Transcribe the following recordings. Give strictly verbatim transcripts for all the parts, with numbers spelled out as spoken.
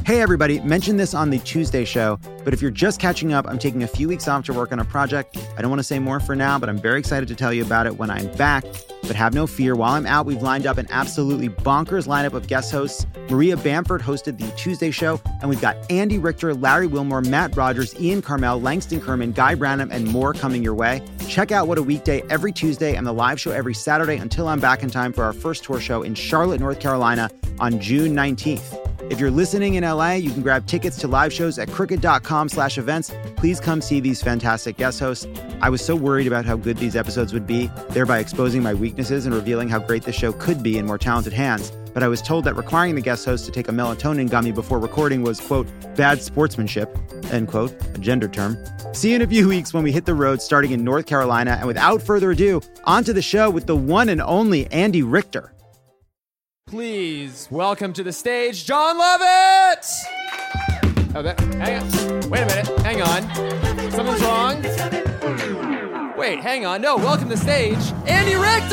Hey everybody, mentioned this on the Tuesday show, but if you're just catching up, I'm taking a few weeks off to work on a project. I don't want to say more for now, but I'm very excited to tell you about it when I'm back. But have no fear, while I'm out, we've lined up an absolutely bonkers lineup of guest hosts. Maria Bamford hosted the Tuesday show, and we've got Andy Richter, Larry Wilmore, Matt Rogers, Ian Carmel, Langston Kerman, Guy Branum, and more coming your way. Check out What a Weekday every Tuesday and the live show every Saturday until I'm back in time for our first tour show in Charlotte, North Carolina on June nineteenth. If you're listening in L A, you can grab tickets to live shows at crooked.com slash events. Please come see these fantastic guest hosts. I was so worried about how good these episodes would be, thereby exposing my weaknesses and revealing how great the show could be in more talented hands. But I was told that requiring the guest host to take a melatonin gummy before recording was, quote, bad sportsmanship, end quote, a gender term. See you in a few weeks when we hit the road starting in North Carolina. And without further ado, on to the show with the one and only Andy Richter. Please welcome to the stage, Jon Lovett! Oh, that, hang on. Wait a minute. Hang on. Something's wrong. Wait, hang on. No, welcome to the stage, Andy Richter!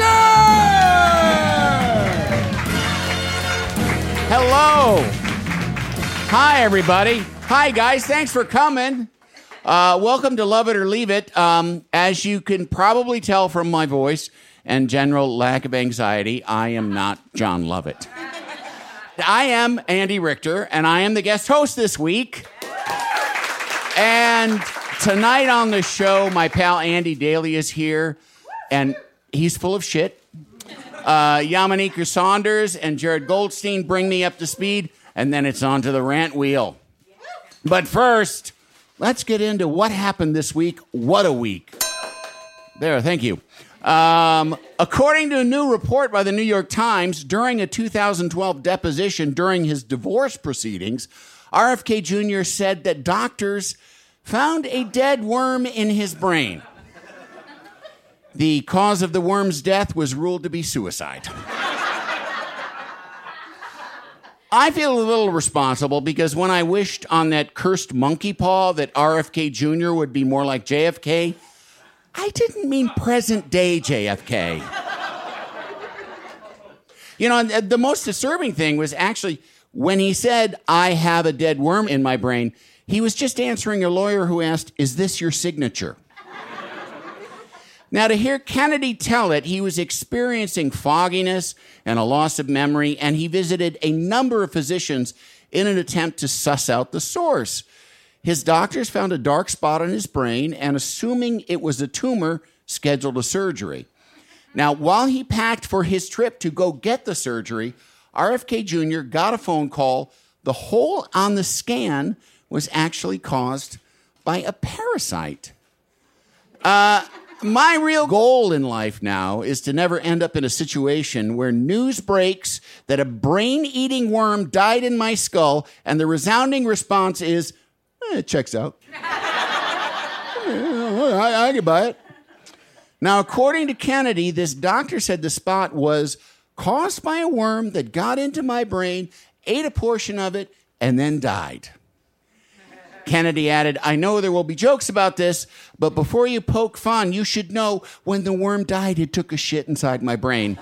Hello. Hi, everybody. Hi, guys. Thanks for coming. Uh, welcome to Love It or Leave It. Um, as you can probably tell from my voice and general lack of anxiety, I am not Jon Lovett. I am Andy Richter, and I am the guest host this week. And tonight on the show, my pal Andy Daly is here, and he's full of shit. Uh, Yamaneika Saunders and Jared Goldstein bring me up to speed, and then it's on to the rant wheel. But first, let's get into what happened this week. What a week. There, thank you. Um, according to a new report by the New York Times, during a two thousand twelve deposition during his divorce proceedings, R F K Junior said that doctors found a dead worm in his brain. The cause of the worm's death was ruled to be suicide. I feel a little responsible because when I wished on that cursed monkey paw that R F K Junior would be more like J F K, I didn't mean present-day J F K. You know, the most disturbing thing was actually when he said, I have a dead worm in my brain, he was just answering a lawyer who asked, is this your signature? Now, to hear Kennedy tell it, he was experiencing fogginess and a loss of memory, and he visited a number of physicians in an attempt to suss out the source. His doctors found a dark spot on his brain and, assuming it was a tumor, scheduled a surgery. Now, while he packed for his trip to go get the surgery, R F K Junior got a phone call. The hole on the scan was actually caused by a parasite. Uh, my real goal in life now is to never end up in a situation where news breaks that a brain-eating worm died in my skull, and the resounding response is, it checks out. I, I can buy it. Now, according to Kennedy, this doctor said the spot was caused by a worm that got into my brain, ate a portion of it, and then died. Kennedy added, I know there will be jokes about this, but before you poke fun, you should know when the worm died, it took a shit inside my brain.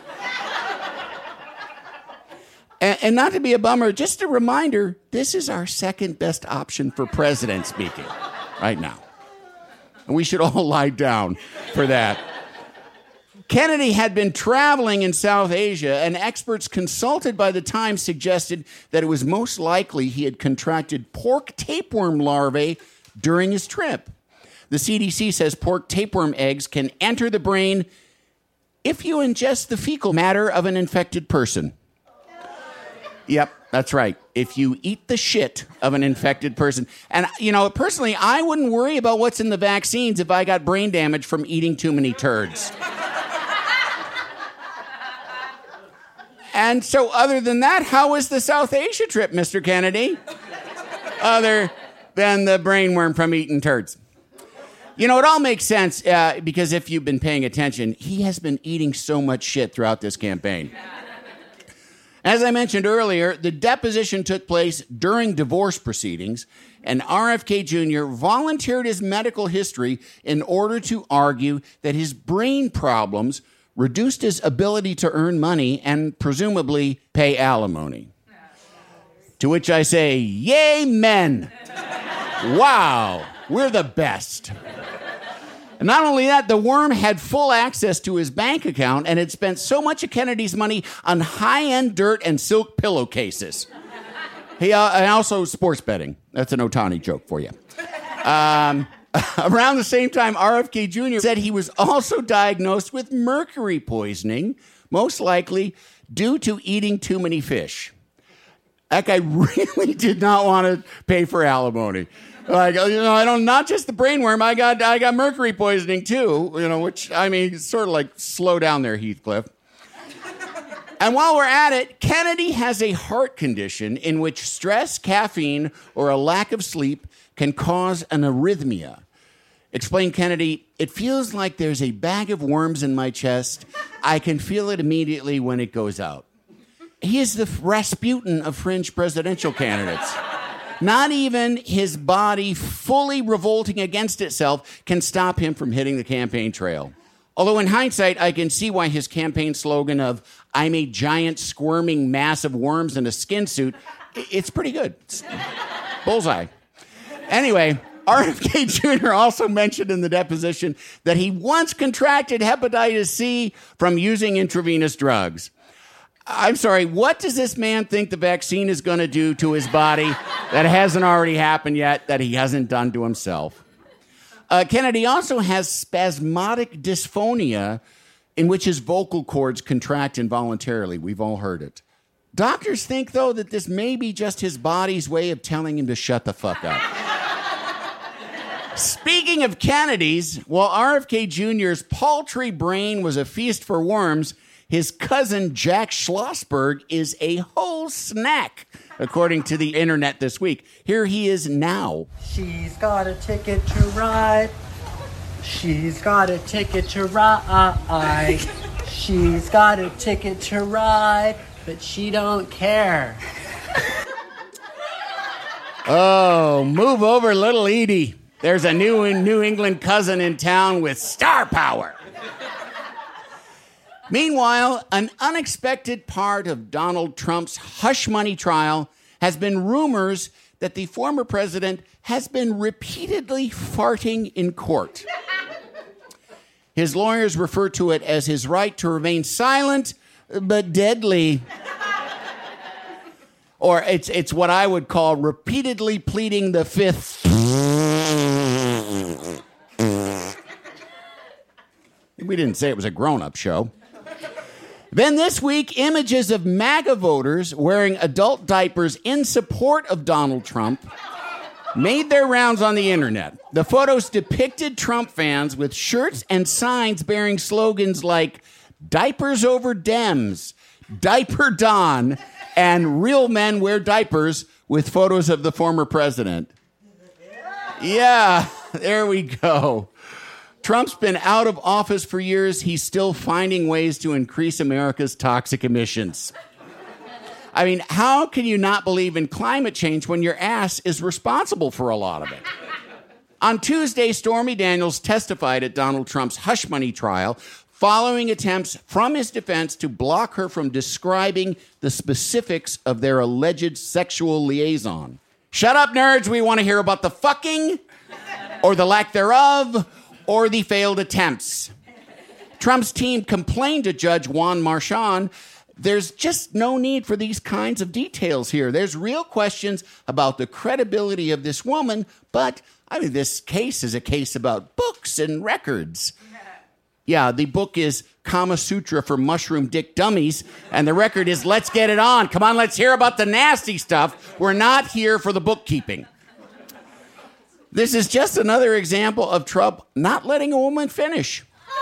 And, and not to be a bummer, just a reminder, this is our second best option for president speaking right now. And we should all lie down for that. Kennedy had been traveling in South Asia, and experts consulted by the Times suggested that it was most likely he had contracted pork tapeworm larvae during his trip. The C D C says pork tapeworm eggs can enter the brain if you ingest the fecal matter of an infected person. Yep, that's right. If you eat the shit of an infected person. And, you know, personally, I wouldn't worry about what's in the vaccines if I got brain damage from eating too many turds. And so other than that, how was the South Asia trip, Mister Kennedy? Other than the brainworm from eating turds. You know, it all makes sense uh, because if you've been paying attention, he has been eating so much shit throughout this campaign. As I mentioned earlier, the deposition took place during divorce proceedings, and R F K Junior volunteered his medical history in order to argue that his brain problems reduced his ability to earn money and presumably pay alimony. To which I say, yay, men. Wow, we're the best. And not only that, the worm had full access to his bank account and had spent so much of Kennedy's money on high-end dirt and silk pillowcases. He uh, and also sports betting. That's an Ohtani joke for you. Um, around the same time, R F K Junior said he was also diagnosed with mercury poisoning, most likely due to eating too many fish. That guy really did not want to pay for alimony. Like, you know, I don't, not just the brainworm, I got I got mercury poisoning too, you know, which, I mean, sort of like, slow down there, Heathcliff. And while we're at it, Kennedy has a heart condition in which stress, caffeine, or a lack of sleep can cause an arrhythmia. Explained Kennedy, it feels like there's a bag of worms in my chest. I can feel it immediately when it goes out. He is the Rasputin of fringe presidential candidates. Not even his body fully revolting against itself can stop him from hitting the campaign trail. Although in hindsight, I can see why his campaign slogan of, I'm a giant squirming mass of worms in a skin suit, it's pretty good. It's bullseye. Anyway, R F K Junior also mentioned in the deposition that he once contracted hepatitis C from using intravenous drugs. I'm sorry, what does this man think the vaccine is going to do to his body that hasn't already happened yet, that he hasn't done to himself? Uh, Kennedy also has spasmodic dysphonia in which his vocal cords contract involuntarily. We've all heard it. Doctors think, though, that this may be just his body's way of telling him to shut the fuck up. Speaking of Kennedys, while R F K Junior's paltry brain was a feast for worms, his cousin Jack Schlossberg is a whole snack, according to the internet this week. Here he is now. She's got a ticket to ride. She's got a ticket to ride. She's got a ticket to ride, but she don't care. Oh, move over, little Edie. There's a new New England cousin in town with star power. Meanwhile, an unexpected part of Donald Trump's hush money trial has been rumors that the former president has been repeatedly farting in court. His lawyers refer to it as his right to remain silent, but deadly. Or it's, it's what I would call repeatedly pleading the fifth. We didn't say it was a grown-up show. Then this week, images of MAGA voters wearing adult diapers in support of Donald Trump made their rounds on the internet. The photos depicted Trump fans with shirts and signs bearing slogans like "Diapers over Dems," "Diaper Don," and "Real men wear diapers," with photos of the former president. Yeah, there we go. Trump's been out of office for years. He's still finding ways to increase America's toxic emissions. I mean, how can you not believe in climate change when your ass is responsible for a lot of it? On Tuesday, Stormy Daniels testified at Donald Trump's hush money trial following attempts from his defense to block her from describing the specifics of their alleged sexual liaison. Shut up, nerds. We want to hear about the fucking or the lack thereof, or the failed attempts. Trump's team complained to Judge Juan Marchand, there's just no need for these kinds of details here. There's real questions about the credibility of this woman, but, I mean, this case is a case about books and records. Yeah, the book is Kama Sutra for Mushroom Dick Dummies, and the record is Let's Get It On. Come on, let's hear about the nasty stuff. We're not here for the bookkeeping. This is just another example of Trump not letting a woman finish.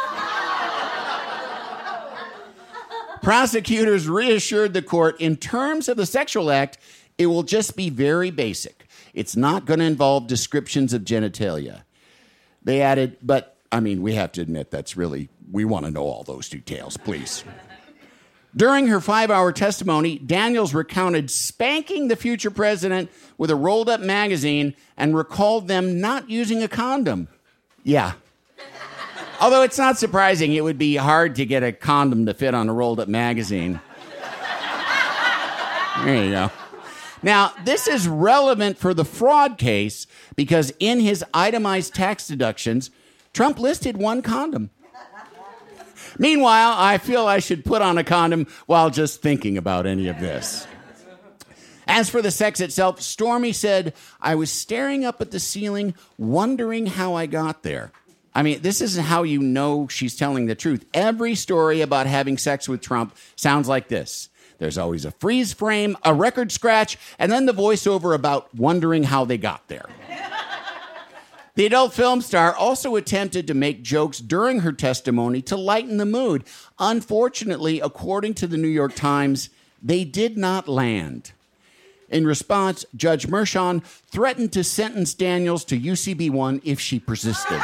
Prosecutors reassured the court in terms of the sexual act, it will just be very basic. It's not going to involve descriptions of genitalia. They added, but, I mean, we have to admit that's really, we want to know all those details, please. During her five-hour testimony, Daniels recounted spanking the future president with a rolled-up magazine and recalled them not using a condom. Yeah. Although it's not surprising, it would be hard to get a condom to fit on a rolled-up magazine. There you go. Now, this is relevant for the fraud case because in his itemized tax deductions, Trump listed one condom. Meanwhile, I feel I should put on a condom while just thinking about any of this. As for the sex itself, Stormy said, I was staring up at the ceiling, wondering how I got there. I mean, this isn't how you know she's telling the truth. Every story about having sex with Trump sounds like this. There's always a freeze frame, a record scratch, and then the voiceover about wondering how they got there. The adult film star also attempted to make jokes during her testimony to lighten the mood. Unfortunately, according to the New York Times, they did not land. In response, Judge Mershon threatened to sentence Daniels to U C B one if she persisted.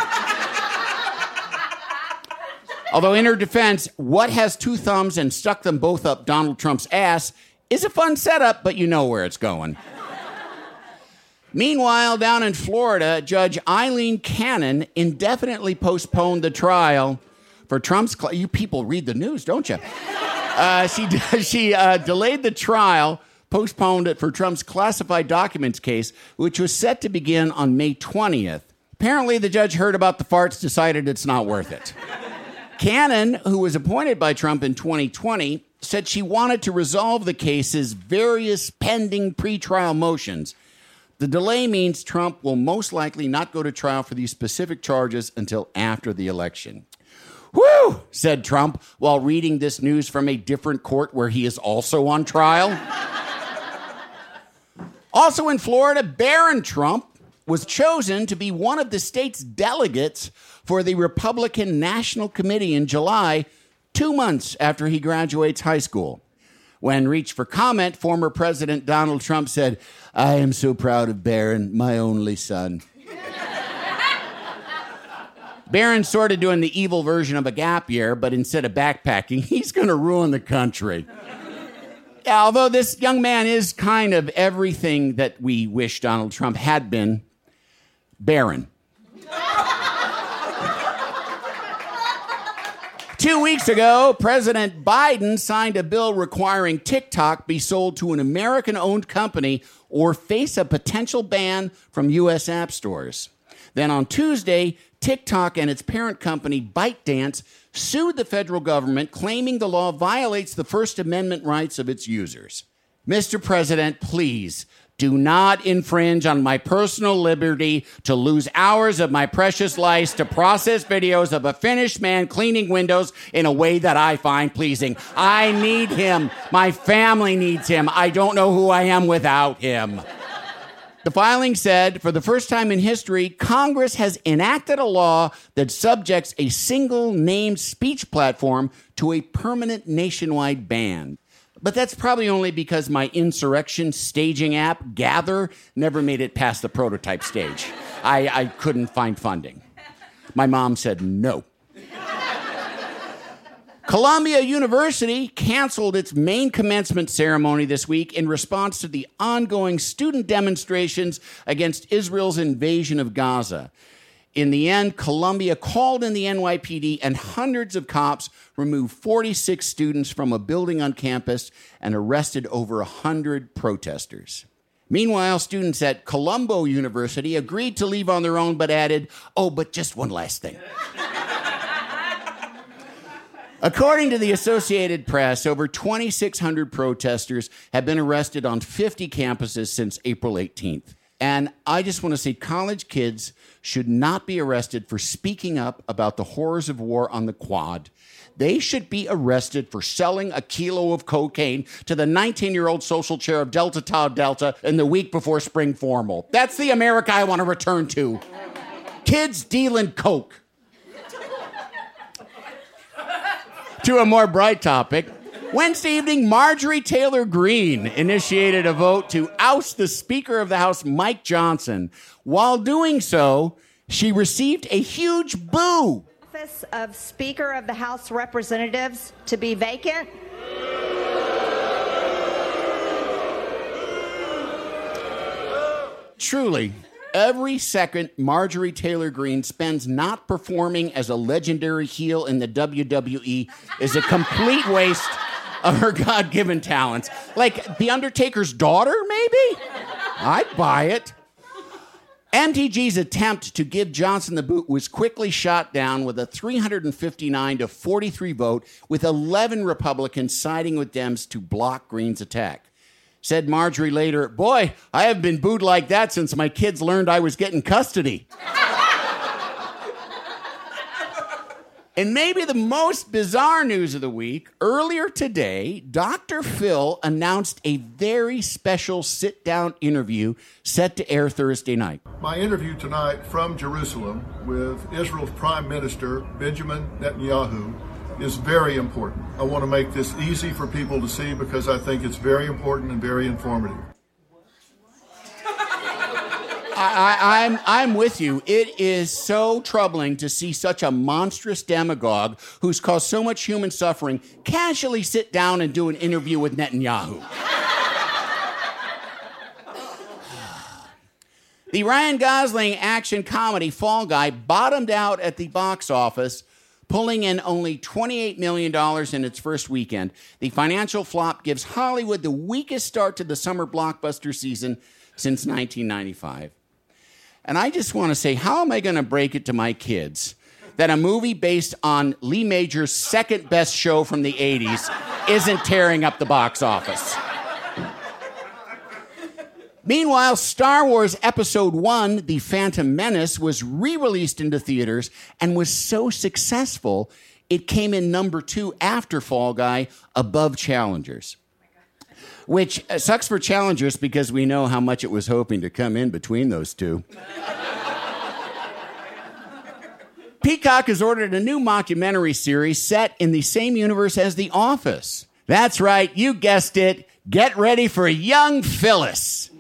Although in her defense, what has two thumbs and stuck them both up Donald Trump's ass is a fun setup, but you know where it's going. Meanwhile, down in Florida, Judge Eileen Cannon indefinitely postponed the trial for Trump's... Cl- you people read the news, don't you? Uh, she she uh, delayed the trial, postponed it for Trump's classified documents case, which was set to begin on May twentieth. Apparently, the judge heard about the farts, decided it's not worth it. Cannon, who was appointed by Trump in twenty twenty, said she wanted to resolve the case's various pending pretrial motions. The delay means Trump will most likely not go to trial for these specific charges until after the election. Whew, said Trump while reading this news from a different court where he is also on trial. Also in Florida, Barron Trump was chosen to be one of the state's delegates for the Republican National Committee in July, two months after he graduates high school. When reached for comment, former President Donald Trump said, I am so proud of Barron, my only son. Barron's sort of doing the evil version of a gap year, but instead of backpacking, he's going to ruin the country. Yeah, although this young man is kind of everything that we wish Donald Trump had been, barren. Two weeks ago, President Biden signed a bill requiring TikTok be sold to an American-owned company or face a potential ban from U S app stores. Then on Tuesday, TikTok and its parent company, ByteDance, sued the federal government, claiming the law violates the First Amendment rights of its users. Mister President, please do not infringe on my personal liberty to lose hours of my precious life to process videos of a Finnish man cleaning windows in a way that I find pleasing. I need him. My family needs him. I don't know who I am without him. The filing said, for the first time in history, Congress has enacted a law that subjects a single named speech platform to a permanent nationwide ban. But that's probably only because my insurrection staging app, Gather, never made it past the prototype stage. I, I couldn't find funding. My mom said no. Columbia University canceled its main commencement ceremony this week in response to the ongoing student demonstrations against Israel's invasion of Gaza. In the end, Columbia called in the N Y P D and hundreds of cops removed forty-six students from a building on campus and arrested over one hundred protesters. Meanwhile, students at Colombo University agreed to leave on their own but added, oh, but just one last thing. According to the Associated Press, over twenty-six hundred protesters have been arrested on fifty campuses since April eighteenth. And I just want to say college kids should not be arrested for speaking up about the horrors of war on the Quad. They should be arrested for selling a kilo of cocaine to the nineteen-year-old social chair of Delta Tau Delta in the week before spring formal. That's the America I want to return to. Kids dealing coke. To a more bright topic, Wednesday evening, Marjorie Taylor Greene initiated a vote to oust the Speaker of the House, Mike Johnson. While doing so, she received a huge boo. Office of Speaker of the House Representatives to be vacant. Truly, every second Marjorie Taylor Greene spends not performing as a legendary heel in the W W E is a complete waste of her God-given talents. Like The Undertaker's daughter, maybe? I'd buy it. M T G's attempt to give Johnson the boot was quickly shot down with a three hundred fifty-nine to forty-three vote, with eleven Republicans siding with Dems to block Green's attack. Said Marjorie later, "Boy, I haven't been booed like that since my kids learned I was getting custody." And maybe the most bizarre news of the week, earlier today, Doctor Phil announced a very special sit-down interview set to air Thursday night. My interview tonight from Jerusalem with Israel's Prime Minister, Benjamin Netanyahu, is very important. I want to make this easy for people to see because I think it's very important and very informative. I, I, I'm, I'm with you. It is so troubling to see such a monstrous demagogue who's caused so much human suffering casually sit down and do an interview with Netanyahu. The Ryan Gosling action comedy Fall Guy bottomed out at the box office, pulling in only twenty-eight million dollars in its first weekend. The financial flop gives Hollywood the weakest start to the summer blockbuster season since nineteen ninety-five. And I just want to say, how am I going to break it to my kids that a movie based on Lee Major's second best show from the eighties isn't tearing up the box office? Meanwhile, Star Wars Episode one, The Phantom Menace, was re-released into theaters and was so successful, it came in number two after Fall Guy, above Challengers. Which uh, sucks for Challengers because we know how much it was hoping to come in between those two. Peacock has ordered a new mockumentary series set in the same universe as The Office. That's right, you guessed it. Get ready for young Phyllis.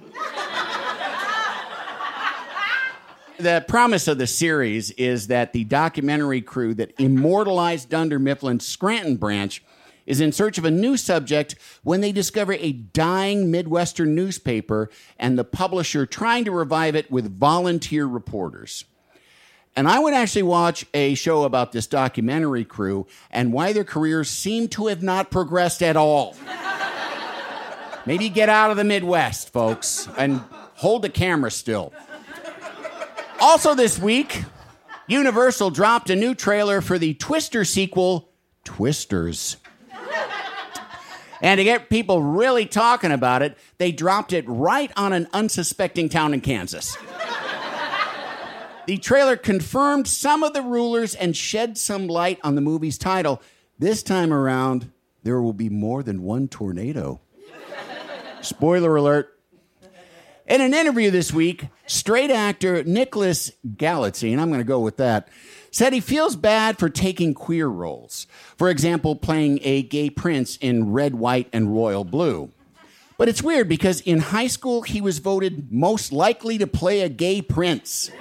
The premise of the series is that the documentary crew that immortalized Dunder Mifflin's Scranton branch is in search of a new subject when they discover a dying Midwestern newspaper and the publisher trying to revive it with volunteer reporters. And I would actually watch a show about this documentary crew and why their careers seem to have not progressed at all. Maybe get out of the Midwest, folks, and hold the camera still. Also this week, Universal dropped a new trailer for the Twister sequel, Twisters. And to get people really talking about it, they dropped it right on an unsuspecting town in Kansas. The trailer confirmed some of the rulers and shed some light on the movie's title. This time around, there will be more than one tornado. Spoiler alert. In an interview this week, straight actor Nicholas Gallaty, and I'm going to go with that, said he feels bad for taking queer roles. For example, playing a gay prince in Red, White, and Royal Blue. But it's weird because in high school, he was voted most likely to play a gay prince.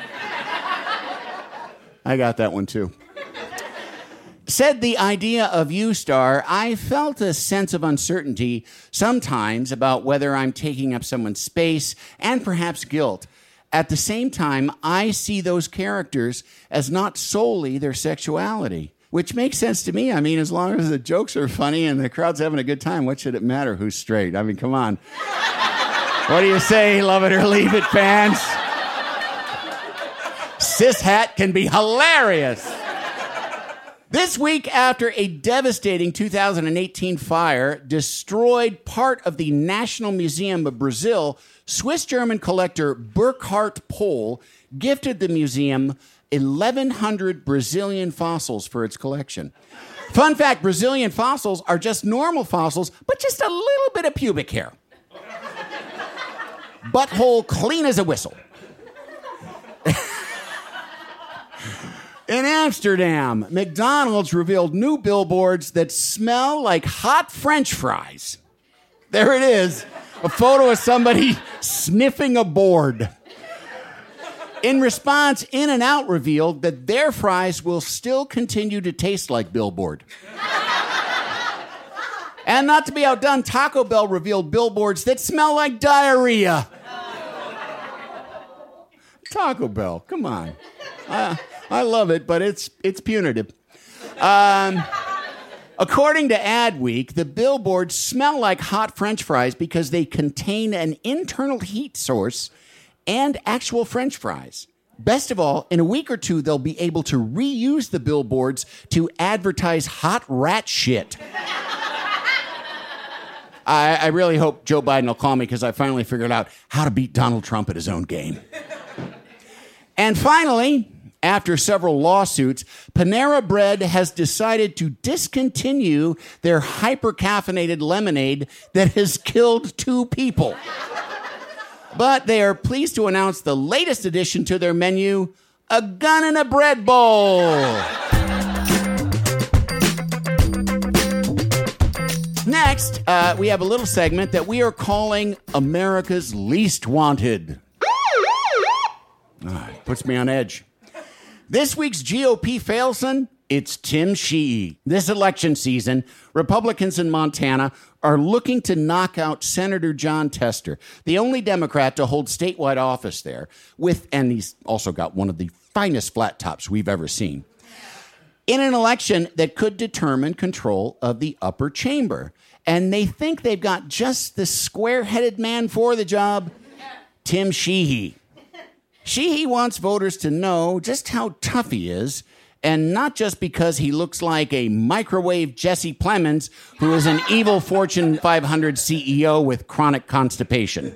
I got that one too. Said the idea of U-Star, I felt a sense of uncertainty sometimes about whether I'm taking up someone's space and perhaps guilt. At the same time, I see those characters as not solely their sexuality, which makes sense to me. I mean, as long as the jokes are funny and the crowd's having a good time, what should it matter who's straight? I mean, come on. What do you say, love it or leave it, fans? Cis hat can be hilarious. This week, after a devastating two thousand eighteen fire destroyed part of the National Museum of Brazil, Swiss-German collector Burkhard Pohl gifted the museum eleven hundred Brazilian fossils for its collection. Fun fact, Brazilian fossils are just normal fossils, but just a little bit of pubic hair. Butthole clean as a whistle. In Amsterdam, McDonald's revealed new billboards that smell like hot French fries. There it is, a photo of somebody sniffing a board. In response, In-N-Out revealed that their fries will still continue to taste like billboard. And not to be outdone, Taco Bell revealed billboards that smell like diarrhea. Taco Bell, come on. Uh, I love it, but it's it's punitive. Um, According to Adweek, the billboards smell like hot French fries because they contain an internal heat source and actual French fries. Best of all, in a week or two, they'll be able to reuse the billboards to advertise hot rat shit. I, I really hope Joe Biden will call me because I finally figured out how to beat Donald Trump at his own game. And finally, after several lawsuits, Panera Bread has decided to discontinue their hyper-caffeinated lemonade that has killed two people. But they are pleased to announce the latest addition to their menu, a gun and a bread bowl. Next, uh, we have a little segment that we are calling America's Least Wanted. Ah, it puts me on edge. This week's G O P failson, it's Tim Sheehy. This election season, Republicans in Montana are looking to knock out Senator Jon Tester, the only Democrat to hold statewide office there, with, and he's also got one of the finest flat tops we've ever seen, in an election that could determine control of the upper chamber. And they think they've got just the square-headed man for the job, Tim Sheehy. Sheehy wants voters to know just how tough he is, and not just because he looks like a microwave Jesse Plemons, who is an evil Fortune five hundred C E O with chronic constipation.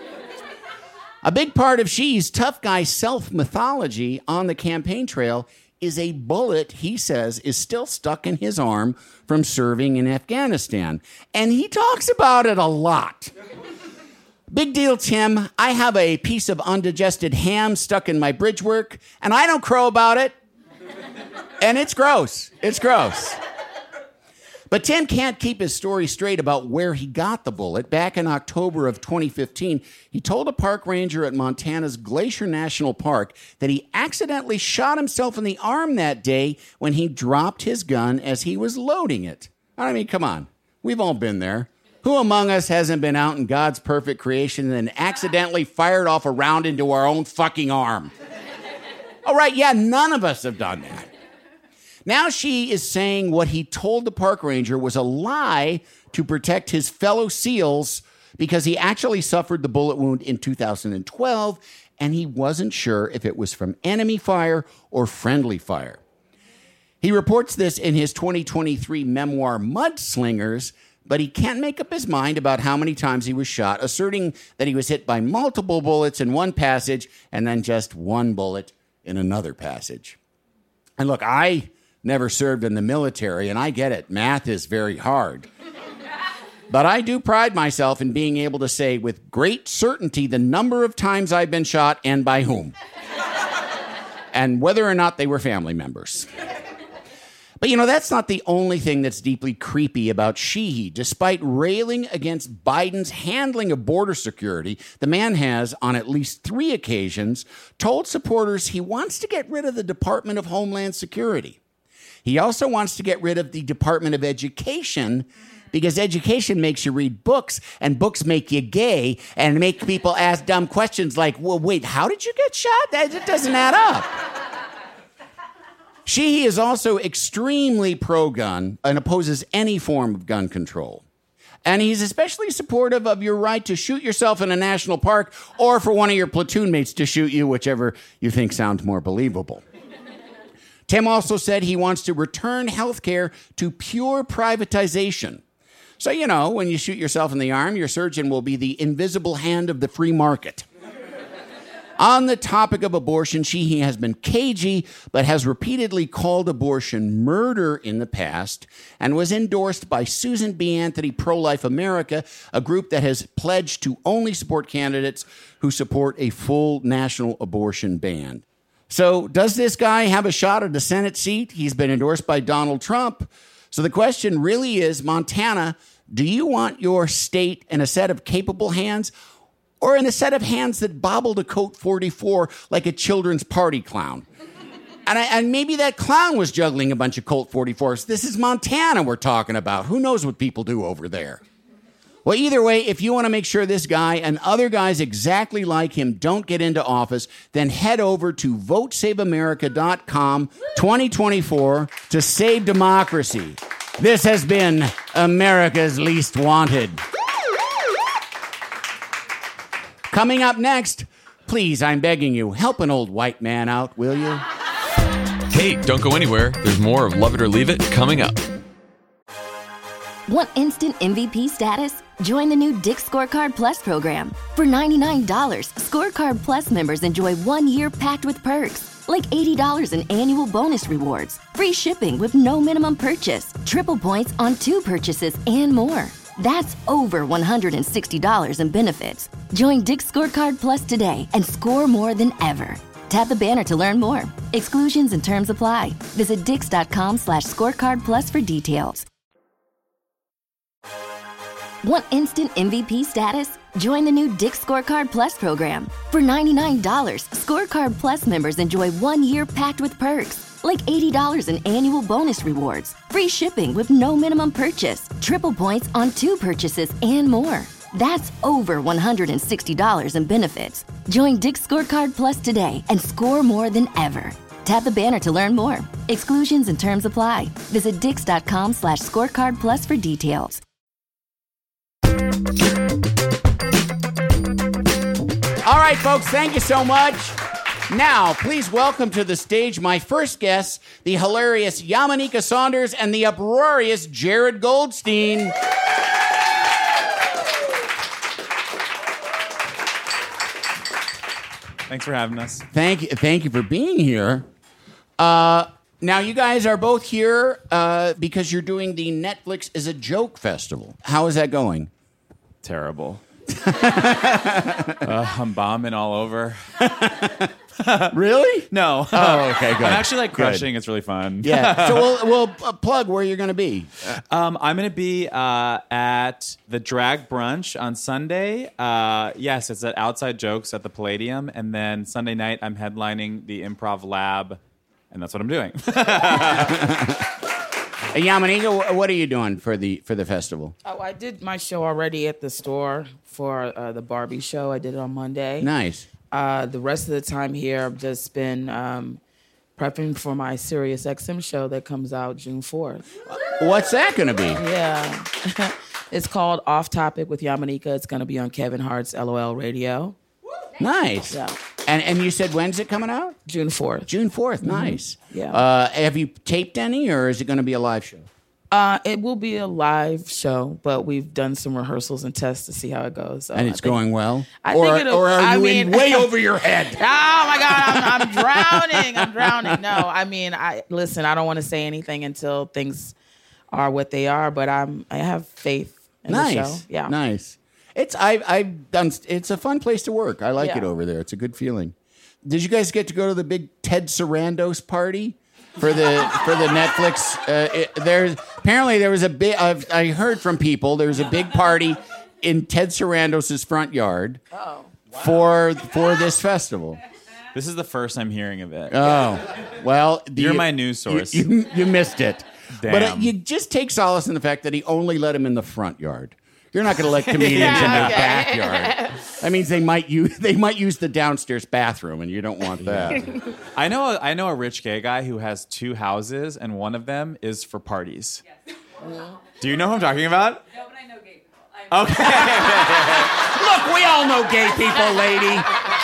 A big part of Sheehy's tough guy self-mythology on the campaign trail is a bullet he says is still stuck in his arm from serving in Afghanistan. And he talks about it a lot. Big deal, Tim. I have a piece of undigested ham stuck in my bridge work, and I don't crow about it. And it's gross. It's gross. But Tim can't keep his story straight about where he got the bullet. Back in October of twenty fifteen, he told a park ranger at Montana's Glacier National Park that he accidentally shot himself in the arm that day when he dropped his gun as he was loading it. I mean, come on. We've all been there. Who among us hasn't been out in God's perfect creation and then accidentally fired off a round into our own fucking arm? All right, yeah, none of us have done that. Now she is saying what he told the park ranger was a lie to protect his fellow SEALs because he actually suffered the bullet wound in two thousand twelve and he wasn't sure if it was from enemy fire or friendly fire. He reports this in his twenty twenty-three memoir, Mudslingers, but he can't make up his mind about how many times he was shot, asserting that he was hit by multiple bullets in one passage and then just one bullet in another passage. And look, I never served in the military, and I get it. Math is very hard. But I do pride myself in being able to say with great certainty the number of times I've been shot and by whom. And whether or not they were family members. But, you know, that's not the only thing that's deeply creepy about Sheehy. Despite railing against Biden's handling of border security, the man has, on at least three occasions, told supporters he wants to get rid of the Department of Homeland Security. He also wants to get rid of the Department of Education because education makes you read books, and books make you gay and make people ask dumb questions like, well, wait, how did you get shot? That it doesn't add up. Sheehy is also extremely pro-gun and opposes any form of gun control. And he's especially supportive of your right to shoot yourself in a national park or for one of your platoon mates to shoot you, whichever you think sounds more believable. Tim also said he wants to return healthcare to pure privatization. So, you know, when you shoot yourself in the arm, your surgeon will be the invisible hand of the free market. On the topic of abortion, Sheehy has been cagey, but has repeatedly called abortion murder in the past and was endorsed by Susan B. Anthony Pro-Life America, a group that has pledged to only support candidates who support a full national abortion ban. So does this guy have a shot at a Senate seat? He's been endorsed by Donald Trump. So the question really is, Montana, do you want your state in a set of capable hands or in a set of hands that bobbled a Colt forty-four like a children's party clown? And, I, and maybe that clown was juggling a bunch of Colt forty-fours. This is Montana we're talking about. Who knows what people do over there? Well, either way, if you want to make sure this guy and other guys exactly like him don't get into office, then head over to vote save america dot com twenty twenty-four to save democracy. This has been America's Least Wanted. Coming up next, please, I'm begging you, help an old white man out, will you? Hey, don't go anywhere. There's more of Love It or Leave It coming up. Want instant M V P status? Join the new Dick's Scorecard Plus program. For ninety-nine dollars, Scorecard Plus members enjoy one year packed with perks, like eighty dollars in annual bonus rewards, free shipping with no minimum purchase, triple points on two purchases, and more. That's over one hundred sixty dollars in benefits. Join Dick's Scorecard Plus today and score more than ever. Tap the banner to learn more. Exclusions and terms apply. Visit dix.com slash scorecard plus for details. Want instant M V P status? Join the new Dick's Scorecard Plus program. For ninety-nine dollars, Scorecard Plus members enjoy one year packed with perks, like eighty dollars in annual bonus rewards, free shipping with no minimum purchase, triple points on two purchases, and more. That's over one hundred sixty dollars in benefits. Join Dick's Scorecard Plus today and score more than ever. Tap the banner to learn more. Exclusions and terms apply. Visit dix.com slash scorecard plus for details. All right, folks, thank you so much. Now, please welcome to the stage my first guests, the hilarious Yamaneika Saunders and the uproarious Jared Goldstein. Thanks for having us. Thank you, thank you for being here. Uh, now, you guys are both here uh, because you're doing the Netflix is a Joke Festival. How is that going? Terrible. uh, I'm bombing all over. Really? No. Oh, okay, good. I'm actually like crushing. Good. It's really fun. Yeah. So we'll, we'll uh, plug where you're going to be. Um, I'm going to be uh, at the Drag Brunch on Sunday. Uh, yes, it's at Outside Jokes at the Palladium. And then Sunday night, I'm headlining the Improv Lab. And that's what I'm doing. Hey, Yamaneika, what are you doing for the for the festival? Oh, I did my show already at the store for uh, the Barbie show. I did it on Monday. Nice. Uh, the rest of the time here, I've just been um, prepping for my Sirius X M show that comes out June fourth. What's that going to be? Yeah. It's called Off Topic with Yamaneika. It's going to be on Kevin Hart's L O L Radio. Nice. Yeah. And and you said when's it coming out? June fourth. June fourth. Nice. Mm-hmm. Yeah. Uh, have you taped any, or is it going to be a live show? Uh, it will be a live show, but we've done some rehearsals and tests to see how it goes. So and it's I think, going well? I or, think it'll, or are I you mean, in way over your head? Oh my God, I'm, I'm drowning. I'm drowning. No, I mean, I listen. I don't want to say anything until things are what they are, but I'm. I have faith in Nice. the show. Yeah, Nice. It's I I've done. It's a fun place to work. I like Yeah. it over there. It's a good feeling. Did you guys get to go to the big Ted Sarandos party for the for the Netflix? Uh, it, there's apparently there was a big. I've, I heard from people there was a big party in Ted Sarandos's front yard oh. for for this festival. This is the first I'm hearing of it. Oh, well, do You're you- my news source. You, you, you missed it. But uh, Damn. you just take solace in the fact that he only let him in the front yard. You're not going to let comedians Yeah, in their okay. backyard. That means they might use they might use the downstairs bathroom, and you don't want that. I know. A, I know a rich gay guy who has two houses, and one of them is for parties. Yes. Do you know who I'm talking about? No, but I know gay people. I'm Okay. Look, we all know gay people, lady.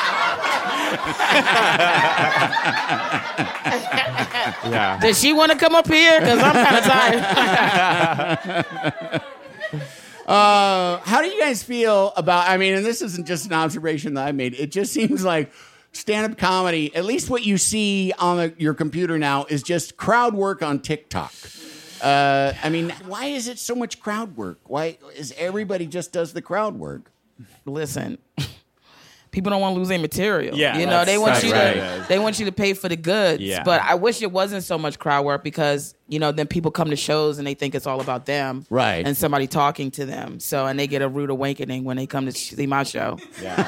Yeah. Does she want to come up here? Because I'm kind of tired. Uh, how do you guys feel about? I mean, and this isn't just an observation that I made. It just seems like stand-up comedy, at least what you see on the, your computer now, is just crowd work on TikTok. Uh, I mean, why is it so much crowd work? Why is everybody just does the crowd work? Listen, people don't want to lose their material. Yeah, you know, they want that's you right. to they want you to pay for the goods. Yeah. But I wish it wasn't so much crowd work because you know then people come to shows and they think it's all about them, Right. And somebody talking to them. So and they get a rude awakening when they come to see my show. Yeah.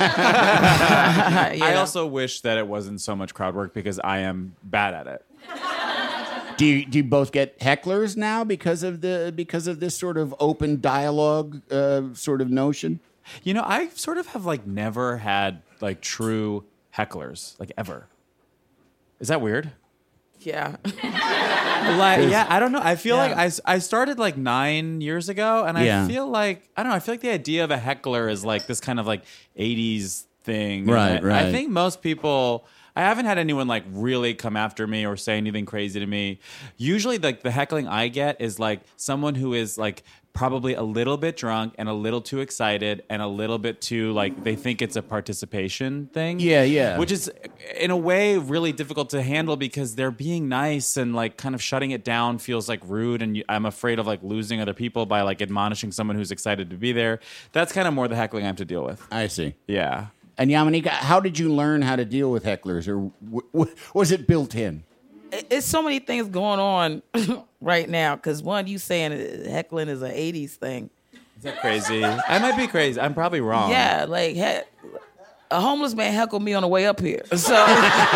You I know? also wish that it wasn't so much crowd work because I am bad at it. Do you, do you both get hecklers now because of the because of this sort of open dialogue uh, sort of notion? You know, I sort of have like never had like true hecklers, like ever. Is that weird? Yeah. Like, yeah, I don't know. I feel Yeah. like I, s- I started like nine years ago, and Yeah. I feel like, I don't know, I feel like the idea of a heckler is like this kind of like eighties thing. Right, And right. I think most people, I haven't had anyone like really come after me or say anything crazy to me. Usually, like the heckling I get is like someone who is like probably a little bit drunk and a little too excited and a little bit too like they think it's a participation thing. Yeah, yeah. Which is in a way really difficult to handle because they're being nice and like kind of shutting it down feels like rude, and you, I'm afraid of like losing other people by like admonishing someone who's excited to be there. That's kind of more the heckling I have to deal with. I see. Yeah. And Yamanika, how did you learn how to deal with hecklers, or w- w- was it built in? It- It's so many things going on right now. Because one, you saying heckling is an eighties thing. Is that crazy? I might be crazy. I'm probably wrong. Yeah, like he- a homeless man heckled me on the way up here. So uh,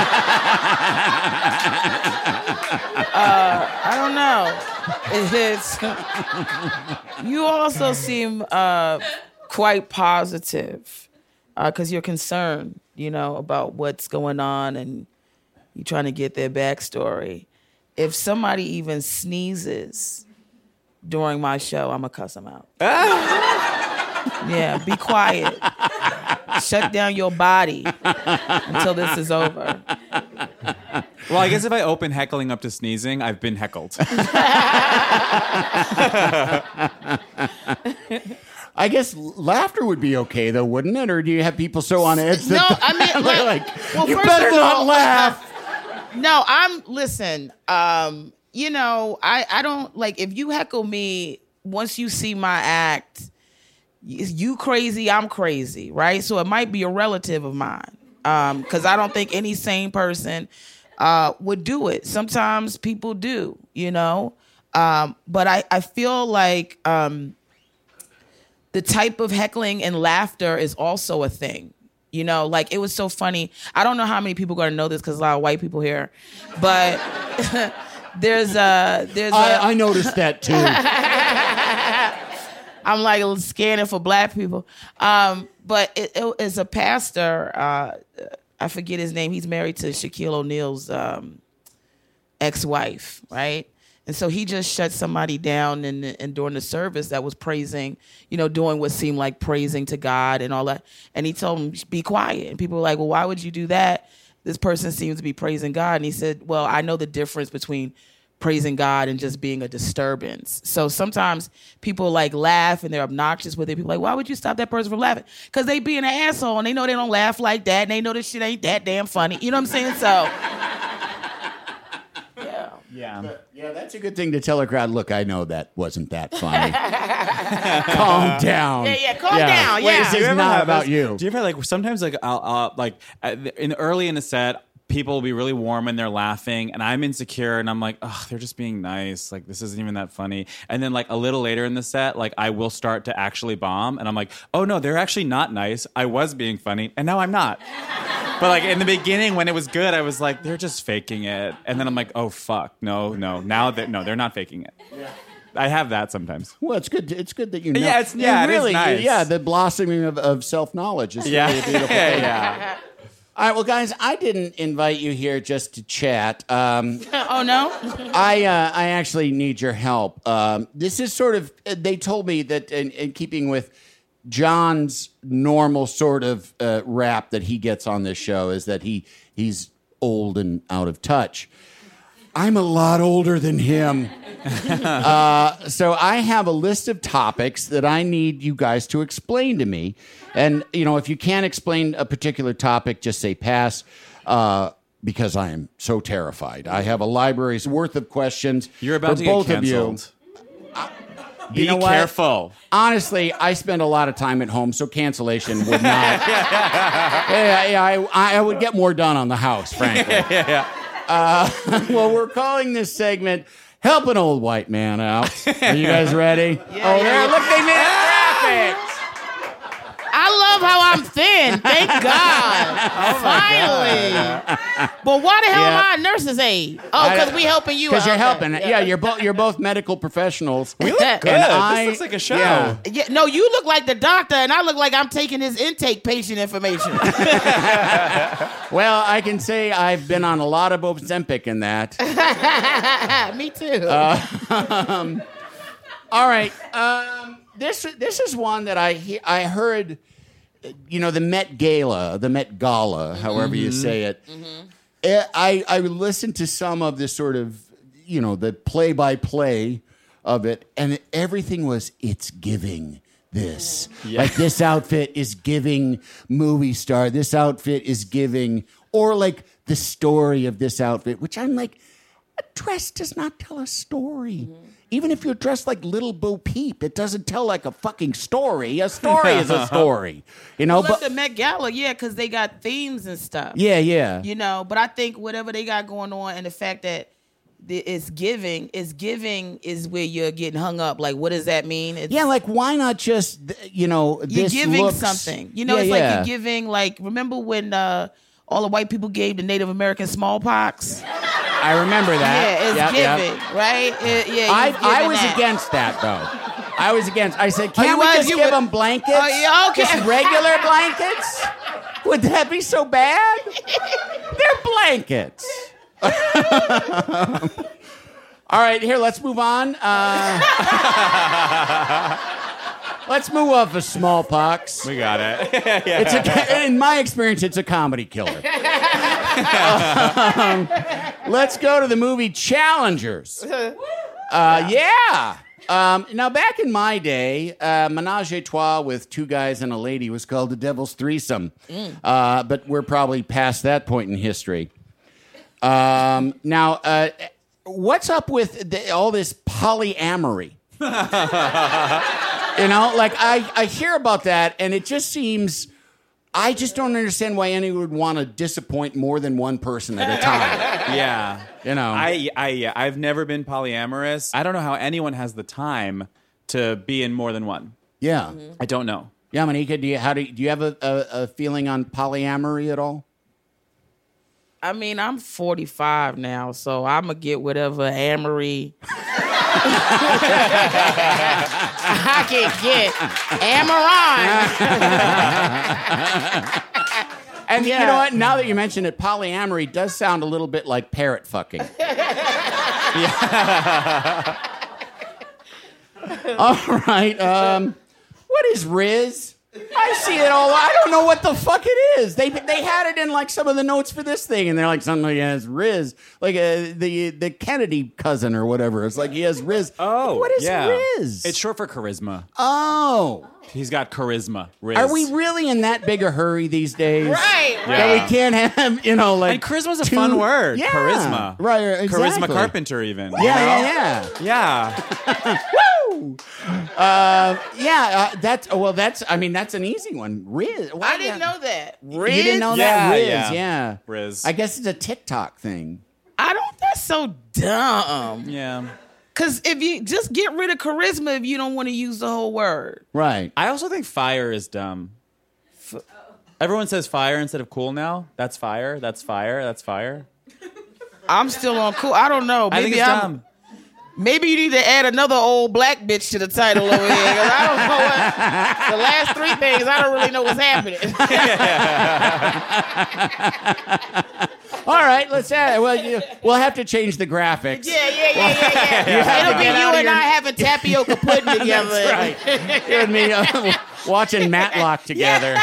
I don't know. It's you also seem uh, quite positive because you're concerned, you know, about what's going on and you're trying to get their backstory. If somebody even sneezes during my show, I'm gonna cuss them out. Yeah, be quiet. Shut down your body until this is over. Well, I guess if I open heckling up to sneezing, I've been heckled. I guess laughter would be okay, though, wouldn't it? Or do you have people so on edge No, that I mean, they're like, like, well, you first better of not all- laugh? No, I'm listen. Um, you know, I I don't like if you heckle me once you see my act. y- You crazy, I'm crazy, right? So it might be a relative of mine, um, because I don't think any sane person uh, would do it. Sometimes people do, you know, um, but I I feel like um, the type of heckling and laughter is also a thing. You know, like it was so funny. I don't know how many people are gonna know this because a lot of white people here, but there's a there's a I, I noticed that too. I'm like scanning for black people. Um, but it, it is a pastor. Uh, I forget his name. He's married to Shaquille O'Neal's um, ex-wife, right? And so he just shut somebody down and, and during the service that was praising, you know, doing what seemed like praising to God and all that. And he told him, be quiet. And people were like, well, why would you do that? This person seems to be praising God. And he said, well, I know the difference between praising God and just being a disturbance. So sometimes people like laugh and they're obnoxious with it. People are like, why would you stop that person from laughing? Because they being an asshole and they know they don't laugh like that and they know this shit ain't that damn funny. You know what I'm saying? So, yeah. Yeah. Yeah, that's a good thing to tell a crowd, look, I know that wasn't that funny. Calm down. Yeah, yeah, calm down, yeah. This Do you is ever not have about this- you. Do you ever like sometimes like I'll, I'll like uh, in early in the set people will be really warm and they're laughing and I'm insecure and I'm like, oh, they're just being nice. Like this isn't even that funny. And then like a little later in the set, like I will start to actually bomb and I'm like, oh no, they're actually not nice. I was being funny and now I'm not. But like in the beginning when it was good, I was like, they're just faking it. And then I'm like, oh fuck, no, no. Now that no, they're not faking it. Yeah. I have that sometimes. Well, it's good. It's good that you know. Yeah, it's- yeah, And it is really, nice. yeah. The blossoming of, of self knowledge is Yeah. really a beautiful thing. Yeah. All right, well, guys, I didn't invite you here just to chat. Um, Oh, no? I uh, I actually need your help. Um, this is sort of. They told me that in, in keeping with John's normal sort of uh, rap that he gets on this show is that he he's old and out of touch. I'm a lot older than him. uh, so I have a list of topics that I need you guys to explain to me. And, you know, if you can't explain a particular topic, just say pass, uh, because I am so terrified. I have a library's worth of questions You're about for to get both canceled. of you. Be You know what? careful. Honestly, I spend a lot of time at home, so cancellation would not. yeah, yeah, I, I would get more done on the house, frankly. yeah, yeah. Uh, well, we're calling this segment "Help an Old White Man Out." Are you guys ready? Yeah, oh, yeah. there! Look, they made a graphic. I love how I'm thin. Thank God. Finally. But why the hell Yeah. am I a nurse's aide? Oh, because we helping you. Because you're Okay. helping. Yeah, you're both you're both medical professionals. We look good. And This I- looks like a show. Yeah. Yeah, no, you look like the doctor, and I look like I'm taking his intake patient information. Well, I can say I've been on a lot of Ozempic in that. Me too. Um, all right. Um, this this is one that I he- I heard. You know, the Met Gala, the Met Gala, however you say it. Eh, I I listened to some of this sort of, you know, the play by play of it, and everything was it's giving. This like this outfit is giving movie star. This outfit is giving, or like the story of this outfit, which I'm like, a dress does not tell a story. Even if you're dressed like Little Bo Peep, it doesn't tell like a fucking story. A story is a story, you know. Well, but the Met Gala, yeah, because they got themes and stuff. yeah, yeah, You know, but I think whatever they got going on, and the fact that the- it's giving, is giving is where you're getting hung up. Like, what does that mean? It's, yeah. Like, why not just you know? you're This giving looks- something. You know, Yeah, it's yeah. like you're giving. Like, remember when uh, all the white people gave the Native American smallpox? I remember that. Yeah, it's Yep, yep. giving, right? It- yeah, I you're I giving was that. against that though. I was against. I said, Oh, you can't we was? just You give would- them blankets? Oh, yeah, okay. Just regular blankets? Would that be so bad? They're blankets. All right, here, let's move on. Uh, let's move off of smallpox. We got it. It's a, in my experience, it's a comedy killer. Um, let's go to the movie Challengers. Uh, yeah. Um, now, back in my day, uh, Menage a Trois with two guys and a lady was called the Devil's Threesome. Uh, but we're probably past that point in history. Um, now, uh, what's up with the, all this polyamory? You know, like I, I hear about that, and it just seems. I just don't understand why anyone would want to disappoint more than one person at a time. Yeah. You know. I, I, yeah, I've never been polyamorous. I don't know how anyone has the time to be in more than one. Yeah. I don't know. Yeah, Monica, do you, how do you, do you have a, a, a feeling on polyamory at all? I mean, I'm forty-five now, so I'm gonna get whatever amory I can get. Amaron. And Yeah. you know what? Now that you mention it, polyamory does sound a little bit like parrot fucking. All right. Um, what is Riz? I see it all. I don't know what the fuck it is. They they had it in like some of the notes for this thing, and they're like something like, yeah, it's Riz, like uh, the the Kennedy cousin or whatever. It's like he has Riz. Oh, what is yeah. Riz? It's short for charisma. Oh. He's got charisma. Riz. Are we really in that big a hurry these days? Right, That Yeah. we can't have, you know, like. And charisma's a two- fun word. Yeah. Charisma. Right, exactly. Charisma Carpenter, even. Yeah, you know? yeah, yeah. Yeah. Woo! Uh, yeah, uh, that's, oh, well, that's, I mean, that's an easy one. Riz. Why I didn't know that. Riz? You didn't know Yeah, that? Riz, yeah. yeah. Riz. I guess it's a TikTok thing. I don't. That's so dumb. Yeah. Cause if you just get rid of charisma if you don't want to use the whole word. Right. I also think fire is dumb. F- Everyone says fire instead of cool now. That's fire. That's fire. That's fire. I'm still on cool. I don't know. Maybe I think it's I'm, dumb. Maybe you need to add another old black bitch to the title over here. Cause I don't know what the last three things. I don't really know what's happening. All right, let's add it. Well, you, we'll have to change the graphics. Yeah, yeah, yeah, yeah, yeah. You have to It'll be get you out of and your- I having tapioca pudding together. That's right. You and me uh, watching Matlock together.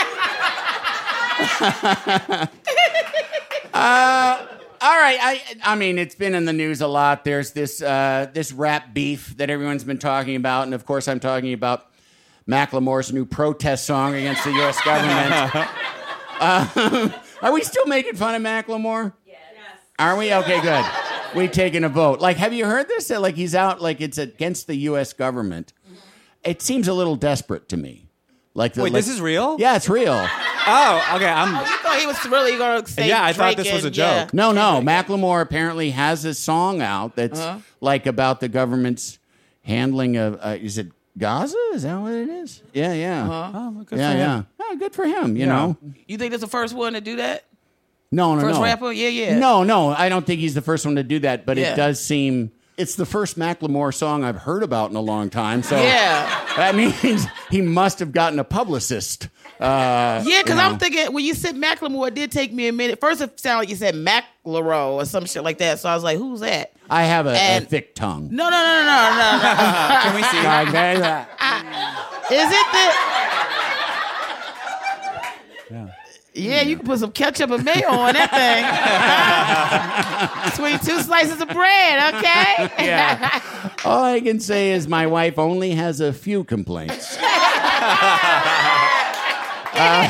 uh, all right. I I mean, it's been in the news a lot. There's this uh, this rap beef that everyone's been talking about, and of course, I'm talking about Macklemore's new protest song against the U S government. uh, are we still making fun of Macklemore? Yes. Are we? Okay, good. We've taken a vote. Like, have you heard this? That like he's out, like it's against the U S government. It seems a little desperate to me. Like, the, Wait, like, this is real? Yeah, it's real. Oh, okay. I'm. You thought he was really going to say Yeah, I thought Drake this was a and- yeah. joke. No, no. Macklemore apparently has a song out that's Uh-huh. like about the government's handling of uh, is it Gaza? Is that what it is? Yeah, yeah. Uh-huh. Oh, good yeah, for yeah. him. Oh, good for him, you Yeah. know. You think that's the first one to do that? No, no, First no. rapper? Yeah, yeah. No, no, I don't think he's the first one to do that, but Yeah. it does seem it's the first Macklemore song I've heard about in a long time. So Yeah. that means he must have gotten a publicist. Uh, Yeah, because you know. I'm thinking when you said Macklemore, it did take me a minute. First, it sounded like you said McLauro or some shit like that. So I was like, "Who's that?" I have a, a And- thick tongue. No, no, no, no, no, no. no. Can we see? Is it the? Yeah, you can put some ketchup and mayo on that thing. Between two slices of bread, okay? Yeah. All I can say is my wife only has a few complaints. uh,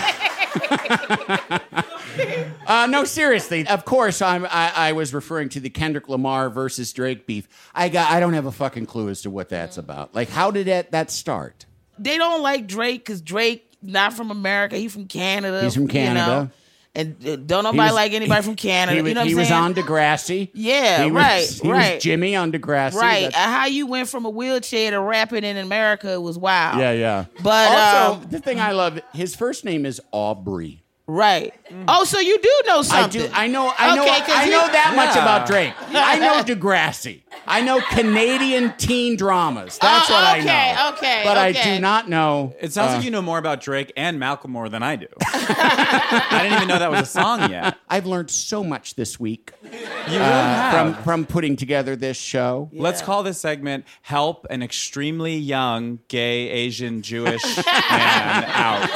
uh, no, seriously. Of course, I'm, I, I was referring to the Kendrick Lamar versus Drake beef. I got. I don't have a fucking clue as to what that's about. Like, how did that, that start? They don't like Drake because Drake not from America. He's from Canada. He's from Canada. You know? And uh, don't nobody was- like anybody from Canada. He, was- you know what he I'm was saying? on Degrassi. Yeah, He was- right, he right. was Jimmy on Degrassi. Right. That's- Uh, how you went from a wheelchair to rapping in America was wild. Yeah, yeah. But, also, um, the thing I love, his first name is Aubrey. Right. Oh, so you do know I something. do. I know. I know. Okay, 'cause I he- know that much Yeah. about Drake. I know Degrassi. I know Canadian teen dramas. That's Oh, what I okay, know. okay, But I okay. do not know. It sounds uh, like you know more about Drake and Macklemore than I do. I didn't even know that was a song yet. I've learned so much this week You really uh, have. from from putting together this show. Let's call this segment "Help an Extremely Young Gay Asian Jewish Man Out."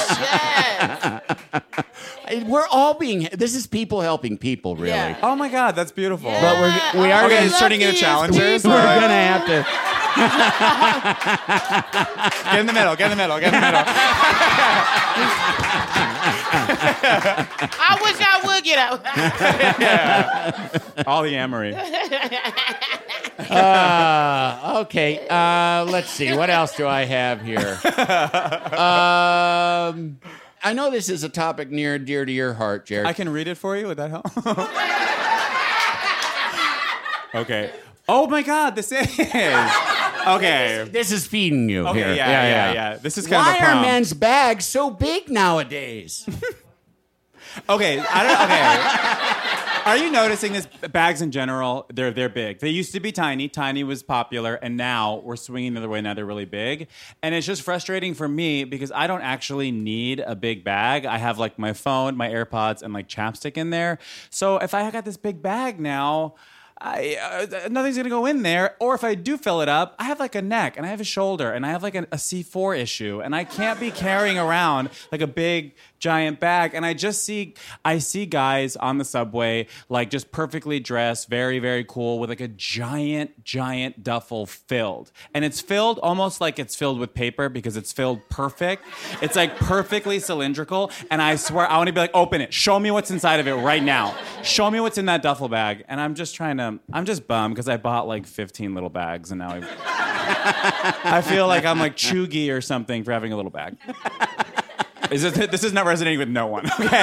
We're all being. This is people helping people, really. Yeah. Oh my God, that's beautiful. But we're we are Okay, gonna, it's turning into Luckiest challengers. people. we're gonna have to. Get in the middle. Get in the middle. Get in the middle. I wish I would get out. All the Amory. Uh, okay. Uh, let's see. What else do I have here? Um, I know this is a topic near and dear to your heart, Jared. I can read it for you. Would that help? Okay. Oh my God, this is. Okay. This is feeding you Okay, here. yeah, yeah, yeah. This is kind Why of a are prompt. men's bags so big nowadays? Okay, I don't. Okay. Are you noticing this? Bags in general, they're they're big. They used to be tiny. Tiny was popular, and now we're swinging the other way. Now they're really big, and it's just frustrating for me because I don't actually need a big bag. I have like my phone, my AirPods, and like chapstick in there. So if I got this big bag now, I, uh, nothing's gonna go in there. Or if I do fill it up, I have like a neck and I have a shoulder and I have like a, a C four issue, and I can't be carrying around like a big giant bag. And I just see, I see guys on the subway like just perfectly dressed, very very cool, with like a giant giant duffel filled, and it's filled almost like it's filled with paper because it's filled perfect. It's like perfectly cylindrical, and I swear I want to be like, open it, show me what's inside of it right now, show me what's in that duffel bag. And I'm just trying to. I'm just bummed because I bought like fifteen little bags, and now I, I feel like I'm like Chugi or something for having a little bag. Is this, this is not resonating with no one. Okay.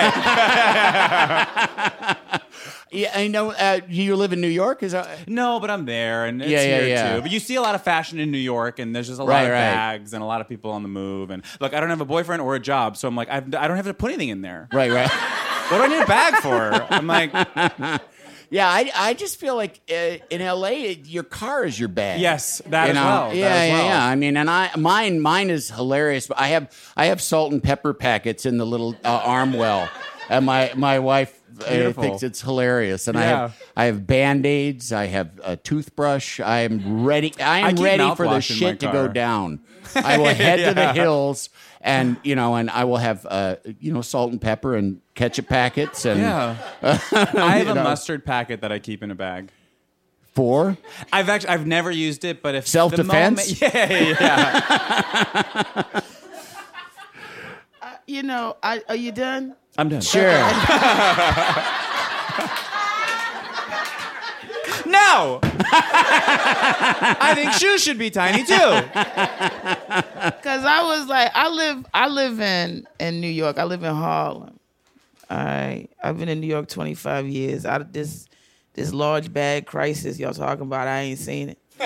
Yeah, I know. Uh, you live in New York? Is that? No, but I'm there, and it's Yeah, yeah, here yeah. too. But you see a lot of fashion in New York, and there's just a lot Right, of right. bags and a lot of people on the move. And look, I don't have a boyfriend or a job, so I'm like, I've, I don't have to put anything in there. Right, right. What do I need a bag for? I'm like, Yeah, I, I just feel like uh, in L A, your car is your bag. yes, that You as know? well. that Yeah, as yeah, well. yeah. I mean, and I mine mine is hilarious. I have I have salt and pepper packets in the little uh, arm well, and my my wife uh, Beautiful. thinks it's hilarious. And I Yeah. have I have Band-Aids. I have a toothbrush. I am ready. I I am keep ready for the mouthwash in my shit to go car. down. I will head to the Yeah. hills, and you know, and I will have uh, you know salt and pepper and ketchup packets and Yeah. I have You a know. mustard packet that I keep in a bag. four. I've actually I've never used it, but if Self-defense? the moment, yeah, yeah. You know, I, are you done? I'm done. Sure. No. I think shoes should be tiny too. Cause I was like, I live, I live in in New York. I live in Harlem. All right, I've been in New York twenty-five years. Out of this this large bag crisis y'all talking about, I ain't seen it. uh,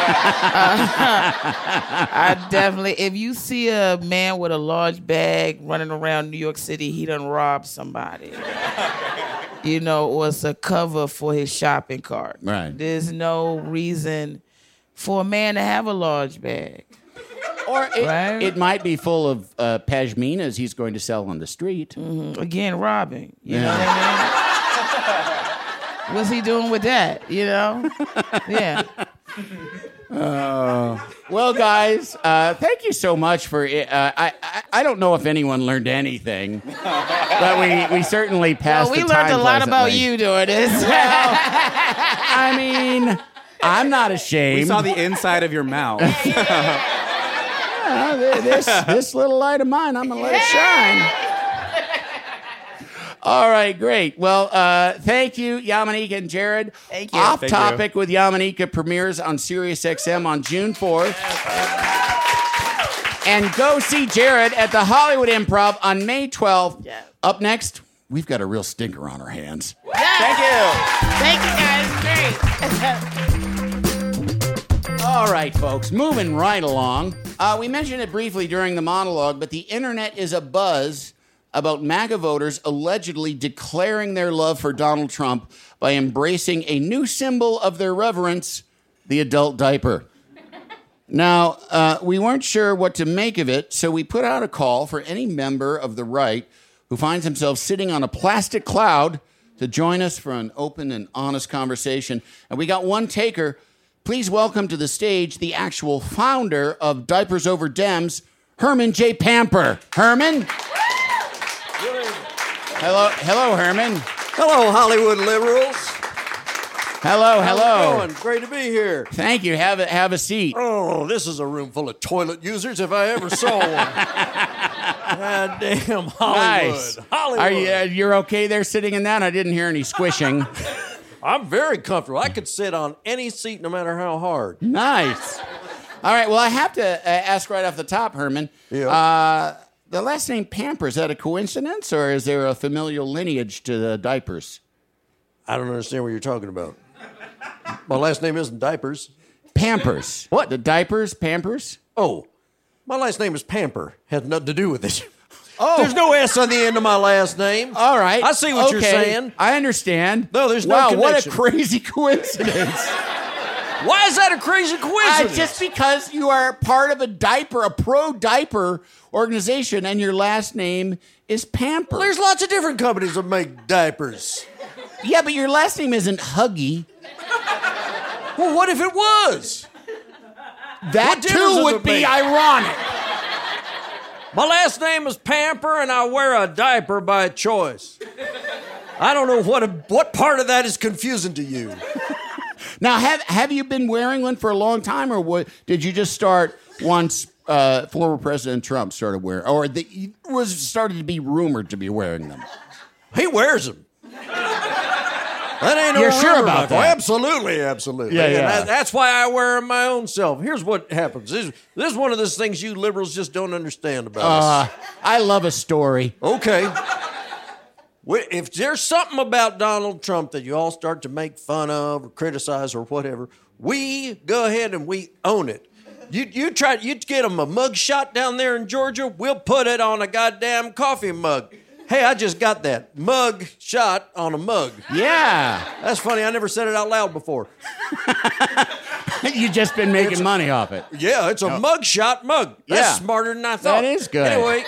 I definitely, if you see a man with a large bag running around New York City, he done robbed somebody. You know, or it's a cover for his shopping cart. Right. There's no reason for a man to have a large bag. Or it, right? it might be full of uh, pashminas he's going to sell on the street. Mm-hmm. Again, robbing. You yeah. know what I mean? What's he doing with that? You know? Yeah. Uh, well, guys, uh, thank you so much for it. Uh, I, I I don't know if anyone learned anything, but we, we certainly passed well, we the time learned a lot about pleasantly. you doing this. Well, I mean, I'm not ashamed. We saw the inside of your mouth. Uh, this, this little light of mine, I'm going to let it shine. All right, great. Well, uh, thank you, Yamaneika and Jared. Thank you. Off Thank Topic with Yamaneika premieres on Sirius X M on June fourth. And go see Jared at the Hollywood Improv on May twelfth. Yeah. Up next, we've got a real stinker on our hands. Yes. Thank you. Thank you, guys. Great. All right, folks, moving right along. Uh, we mentioned it briefly during the monologue, but the internet is abuzz about MAGA voters allegedly declaring their love for Donald Trump by embracing a new symbol of their reverence, the adult diaper. Now, uh, we weren't sure what to make of it, so we put out a call for any member of the right who finds himself sitting on a plastic cloud to join us for an open and honest conversation. And we got one taker. Please welcome to the stage the actual founder of Diapers Over Dems, Herman J. Pamper. Herman? Hello, hello, Herman. Hello, Hollywood liberals. Hello, hello. How's it going? Great to be here. Thank you. Have a, have a seat. Oh, this is a room full of toilet users if I ever saw one. God damn, Hollywood. Nice. Hollywood. Are you, uh, you're okay there sitting in that? I didn't hear any squishing. I'm very comfortable. I could sit on any seat no matter how hard. Nice. All right, well, I have to uh, ask right off the top, Herman. Yeah. Uh, the last name Pamper, is that a coincidence, or is there a familial lineage to the diapers? I don't understand what you're talking about. My last name isn't Diapers. Pampers. What? The diapers, Pampers? Oh, my last name is Pamper. Has nothing to do with it. Oh. There's no S on the end of my last name. All right. I see what okay. you're saying. I understand. No, there's no wow, connection. what a crazy coincidence. Why is that a crazy Uh, coincidence? just because you are part of a diaper, a pro-diaper organization, and your last name is Pamper. Well, there's lots of different companies that make diapers. Yeah, but your last name isn't Huggy. Well, what if it was? That What difference too does would it be make? ironic. My last name is Pamper, and I wear a diaper by choice. I don't know what a, what part of that is confusing to you. Now, have have you been wearing one for a long time, or what, did you just start once uh, former President Trump started wearing, or the, was started to be rumored to be wearing them? He wears them. That ain't no You're sure rumor, about Michael. that? Absolutely, absolutely. Yeah, And yeah. that- that's why I wear them my own self. Here's what happens. This, this is one of those things you liberals just don't understand about Uh, us. I love a story. Okay. We- If there's something about Donald Trump that you all start to make fun of or criticize or whatever, we go ahead and we own it. You you try you get him a mug shot down there in Georgia, we'll put it on a goddamn coffee mug. Hey, I just got that mug shot on a mug. Yeah. That's funny. I never said it out loud before. You've just been making It's a- money off it. Yeah, it's a mug shot mug. That's Yeah. smarter than I thought. That is good. Anyway,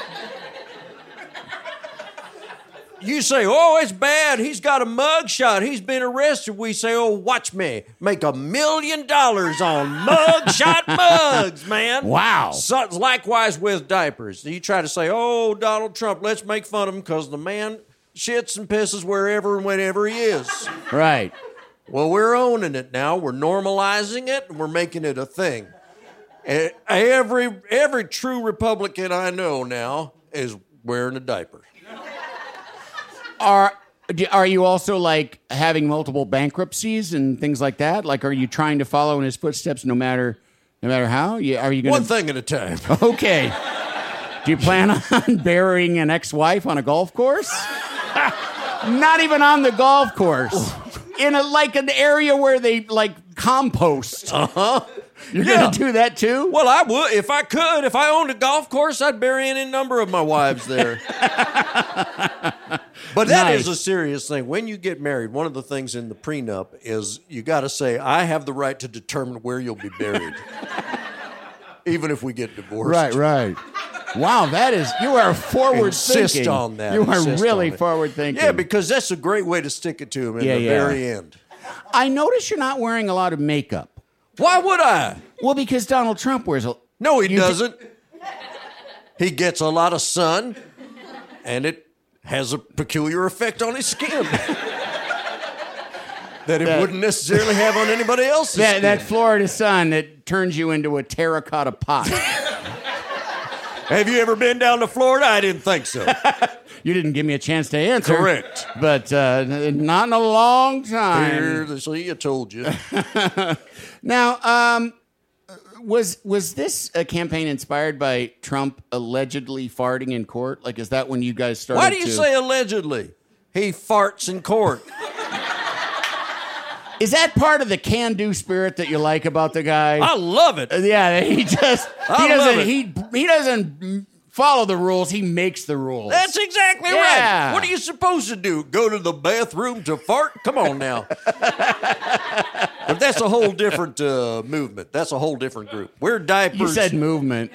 you say, oh, it's bad. He's got a mug shot. He's been arrested. We say, oh, watch me make a million dollars on mug shot mugs, man. Wow. So, likewise with diapers. You try to say, oh, Donald Trump, let's make fun of him because the man shits and pisses wherever and whenever he is. Right. Well, we're owning it now. We're normalizing it, and we're making it a thing. Eh, Every every true Republican I know now is wearing a diaper. Are do- are you also like having multiple bankruptcies and things like that? Like, are you trying to follow in his footsteps no matter no matter how? You, are you going One thing at a time. Okay. Do you plan on burying an ex-wife on a golf course? Not even on the golf course. In a like an area where they like compost. Uh-huh. You're Yeah. going to do that too? Well, I would. If I could, if I owned a golf course, I'd bury any number of my wives there. But that Nice. is a serious thing. When you get married, one of the things in the prenup is you got to say, I have the right to determine where you'll be buried. Even if we get divorced. Right, right. Wow, that is, you are forward Insist thinking. on that. You are Insist really on it. forward thinking. Yeah, because that's a great way to stick it to him in Yeah, the yeah. very end. I notice you're not wearing a lot of makeup. Why would I? Well, because Donald Trump wears a... No, he You doesn't. He gets a lot of sun, and it has a peculiar effect on his skin that it That- wouldn't necessarily have on anybody else's That, skin. that Florida sun that turns you into a terracotta pot. Have you ever been down to Florida? I didn't think so. You didn't give me a chance to answer. Correct. But uh, not in a long time. Here, see, I told you. Now, um, was was this a campaign inspired by Trump allegedly farting in court? Like, is that when you guys started? Why do you to... say allegedly? He farts in court. Is that part of the can-do spirit that you like about the guy? I love it. Uh, yeah, he just I he love doesn't it. he he doesn't follow the rules. He makes the rules. That's exactly Yeah. right. What are you supposed to do? Go to the bathroom to fart? Come on now. But that's a whole different uh, movement. That's a whole different group. We're diapers. You said movement.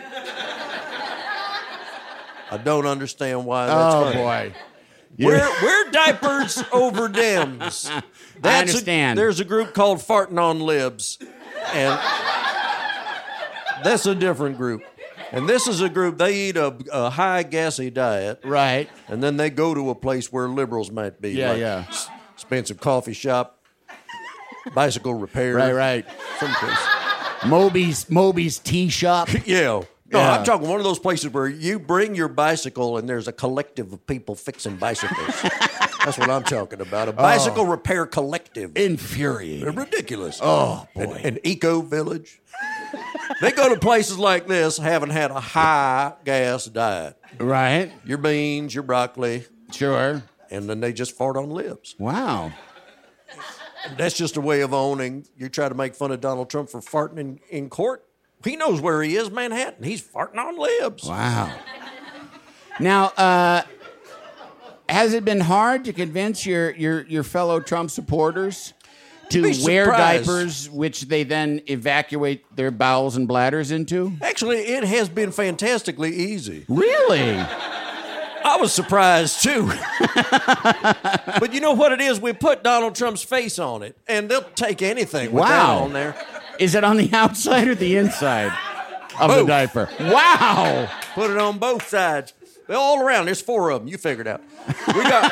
I don't understand why that's Oh funny. boy. We're, we're diapers over Dems. I understand. A, there's a group called Farting on Libs. And that's a different group. And this is a group, they eat a, a high gassy diet. Right. And then they go to a place where liberals might be. Yeah, like yeah. s- expensive coffee shop, bicycle repair. Right, right. Someplace. Moby's Moby's tea shop. Yeah. No, Yeah. I'm talking one of those places where you bring your bicycle and there's a collective of people fixing bicycles. That's what I'm talking about. A bicycle repair collective. Infuriating. They're ridiculous. Oh, An, boy. an eco village. They go to places like this, haven't had a high gas diet. Right. Your beans, your broccoli, Sure. and then they just fart on lips. Wow. That's just a way of owning. You try to make fun of Donald Trump for farting in, in court. He knows where he is, Manhattan. He's farting on libs. Wow. Now, uh, has it been hard to convince your your, your fellow Trump supporters to You'd be wear surprised. diapers, which they then evacuate their bowels and bladders into? Actually, it has been fantastically easy. Really? I was surprised too. But you know what it is? We put Donald Trump's face on it, and they'll take anything with that Wow. on there. Is it on the outside or the inside of the Both. diaper? Wow. Put it on both sides. They're all around. There's four of them. You figured out. We got.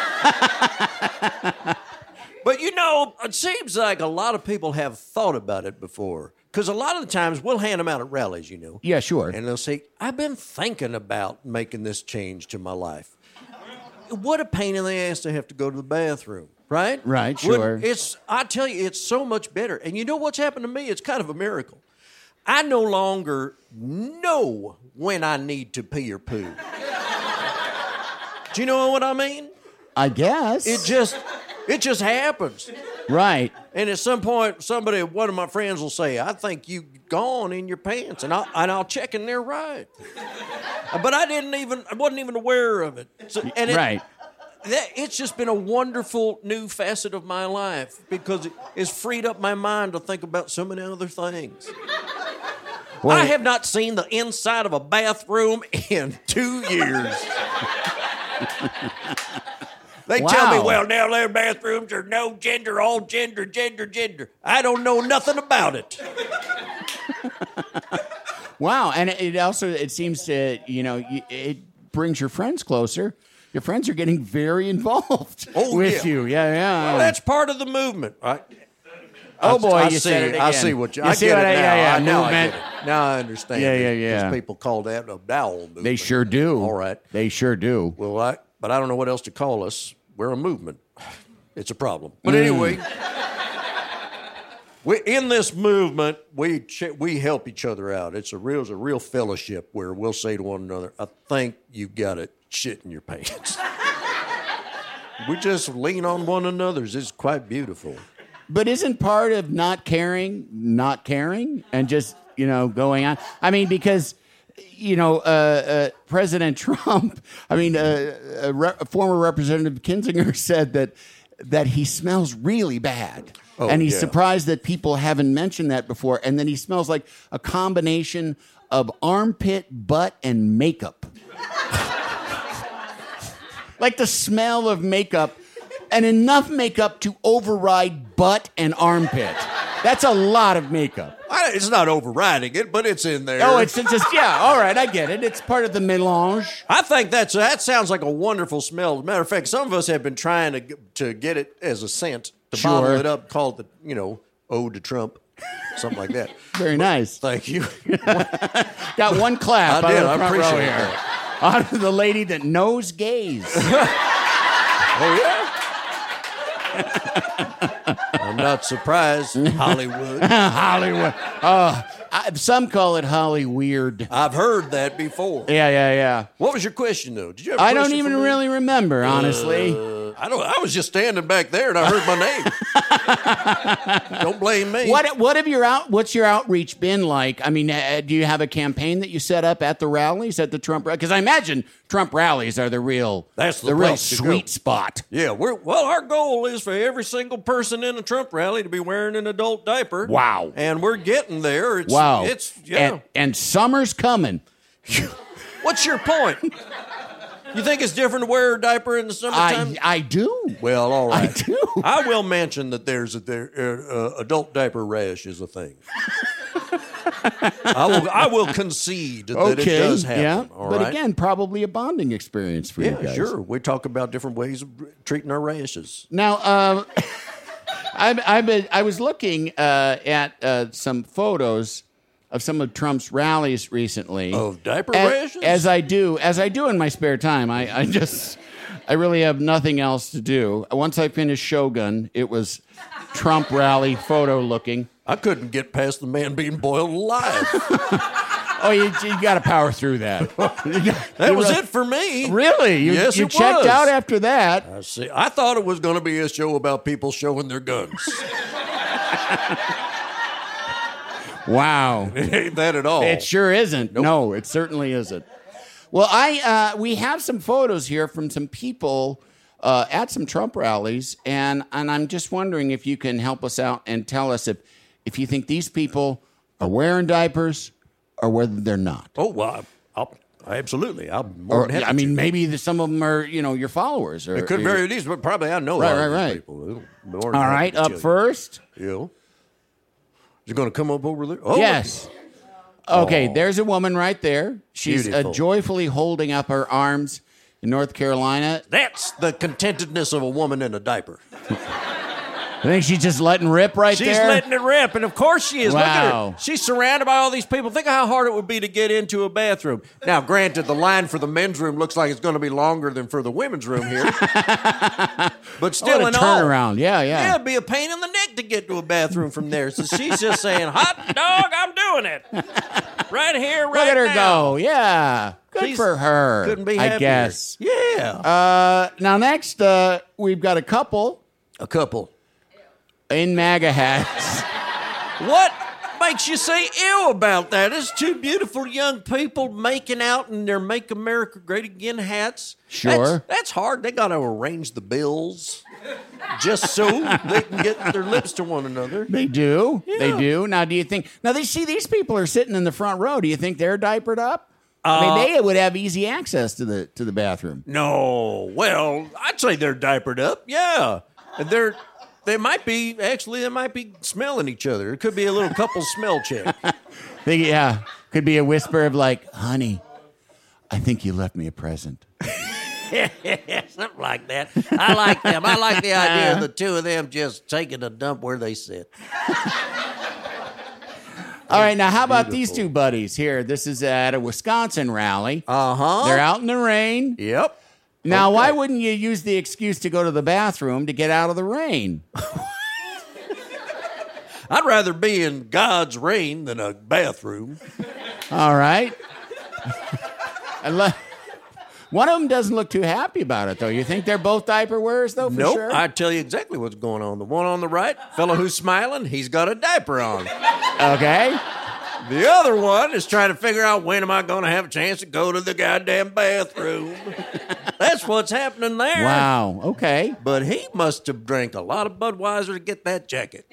But you know, it seems like a lot of people have thought about it before. Because a lot of the times we'll hand them out at rallies, you know. Yeah, sure. And they'll say, I've been thinking about making this change to my life. What a pain in the ass to have to go to the bathroom, right? Right, When- sure. It's I tell you, it's so much better. And you know what's happened to me? It's kind of a miracle. I no longer know when I need to pee or poo. Do you know what I mean? I guess. It just it just happens. Right. And at some point, somebody, one of my friends will say, I think you've gone in your pants. And I'll, and I'll check and they're right. But I didn't even, I wasn't even aware of it. So, and it, Right. That, it's just been a wonderful new facet of my life because it, it's freed up my mind to think about so many other things. Well, I have not seen the inside of a bathroom in two years. They tell me, Wow. well, now their bathrooms are no gender, all gender, gender, gender. I don't know nothing about it. Wow, and it it also it seems to you know y- it brings your friends closer. Your friends are getting very involved Oh, with yeah. you. Yeah, yeah. Well, that's part of the movement, right? Oh, I- boy, I you see, said it I again. see what you. You I see get what it I- now. yeah, yeah, I, now I movement. get it. Now I understand. Yeah, yeah, it, 'cause yeah. people call that a bowel movement. They sure do. All right. They sure do. Well, I, but I don't know what else to call us. We're a movement. It's a problem. Mm. But anyway, we, in this movement, we ch- we help each other out. It's a real, it's a real fellowship where we'll say to one another, "I think you got it shit in your pants." We just lean on one another's. It's quite beautiful. but isn't part of not caring not caring and just, you know, going on? I mean, because, you know, uh, uh, President Trump, I mean, uh, a, re- a former Representative Kinzinger said that that he smells really bad. Oh, and he's yeah. surprised surprised that people haven't mentioned that before. And then he smells like a combination of armpit, butt, and makeup. Like the smell of makeup, and enough makeup to override butt and armpit. That's a lot of makeup. I, it's not overriding it, but it's in there. Oh, it's just, yeah, all right, I get it. It's part of the melange. I think that's that sounds like a wonderful smell. As a matter of fact, some of us have been trying to to get it as a scent, to Sure. bottle it up, call it the, you know, Ode to Trump, something like that. Very nice. Thank you. Got one clap I out did. of the I front appreciate row here. that. Out of the lady that knows gays. Oh, yeah? I'm not surprised. Hollywood. Hollywood. Uh, I, some call it Holly weird. I've heard that before. Yeah, yeah, yeah. What was your question, though? Did you have a I don't question even for me? really remember, honestly. Uh, I don't. I was just standing back there and I heard my name. Don't blame me. What what have your out? What's your outreach been like? I mean, uh, do you have a campaign that you set up at the rallies at the Trump? Because I imagine Trump rallies are the real. That's the the real place to sweet go. spot. Yeah, we're well. Our goal is for every single person in a Trump rally to be wearing an adult diaper. Wow. And we're getting there. It's, Wow. It's yeah. And, and summer's coming. What's your point? You think it's different to wear a diaper in the summertime? I I do. Well, all right. I do. I will mention that there's a there, uh, uh, adult diaper rash is a thing. I will I will concede that Okay. it does happen. Yeah. all But right? again, probably a bonding experience for you yeah, guys. sure. We talk about different ways of treating our rashes. Now, um, I've, I've been, I was looking uh, at uh, some photos of some of Trump's rallies recently. Of diaper as, rashes? As I do, as I do in my spare time. I, I just, I really have nothing else to do. Once I finished Shogun, it was Trump rally photo looking. I couldn't get past the man being boiled alive. Oh, you, you got to power through that. That was it for me. Really? You, Yes, you it checked was. out after that. I see. I thought it was going to be a show about people showing their guns. Wow. It ain't that at all. It sure isn't. No, it certainly isn't. Well, I uh, we have some photos here from some people uh, at some Trump rallies, and and I'm just wondering if you can help us out and tell us if if you think these people are wearing diapers or whether they're not. Oh, well, I'll, absolutely. I'm more Or than happy I mean, to. maybe the, some of them are you know your followers. Or, It could vary these, but probably I know Right, all right, these right. people. More than All happy right, to up tell you. first. Yeah. Is it going to come up over there? Oh, Yes. Okay, there's a woman right there. She's uh, Beautiful. joyfully holding up her arms in North Carolina. That's the contentedness of a woman in a diaper. I think she's just letting rip right She's there. letting it rip, and of course she is. Look at Wow. her. She's surrounded by all these people. Think of how hard it would be to get into a bathroom. Now, granted, the line for the men's room looks like it's going to be longer than for the women's room here. But still, What a in all, turnaround. Yeah, yeah. Yeah, it'd be a pain in the neck to get to a bathroom from there. So she's just saying, "Hot dog, I'm doing it right here, right Look at her now." go. Yeah. Good She's- for her. Couldn't be I happier. guess. Yeah, Uh, now, next, uh, we've got a couple a couple. in MAGA hats. What makes you say ew about that? It's two beautiful young people making out in their Make America Great Again hats. Sure. That's, that's hard. They got to arrange the bills just so they can get their lips to one another. They do. They Yeah. do. Now, do you think? Now, they see these people are sitting in the front row. Do you think they're diapered up? I Uh, mean, they would have easy access to the to the bathroom. No. Well, I'd say they're diapered up. Yeah. And they're. They might be, actually, they might be smelling each other. It could be a little couple smell check. They, yeah, could be a whisper of like, "Honey, I think you left me a present." Something like that. I like them. I like the idea of the two of them just taking a dump where they sit. All right, now how about these two buddies here? This is at a Wisconsin rally. Uh-huh. They're out in the rain. Yep. Now, Okay. why wouldn't you use the excuse to go to the bathroom to get out of the rain? I'd rather be in God's rain than a bathroom. All right. I lo- One of them doesn't look too happy about it, though. You think they're both diaper wearers, though, for nope, sure? I tell you exactly what's going on. The one on the right, fellow who's smiling, he's got a diaper on. Okay. The other one is trying to figure out when am I going to have a chance to go to the goddamn bathroom. That's what's happening there. Wow, okay. But he must have drank a lot of Budweiser to get that jacket.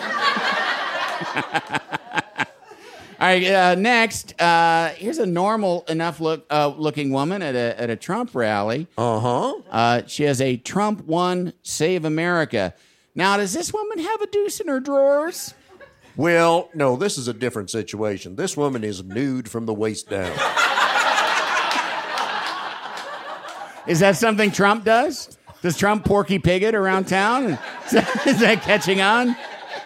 All right, uh, next, uh, here's a normal enough look uh, looking woman at a at a Trump rally. Uh-huh. Uh, she has a Trump One Save America. Now, does this woman have a deuce in her drawers? Well, no, this is a different situation. This woman is nude from the waist down. Is that something Trump does? Does Trump Porky Pig it around town? Is that, is that catching on?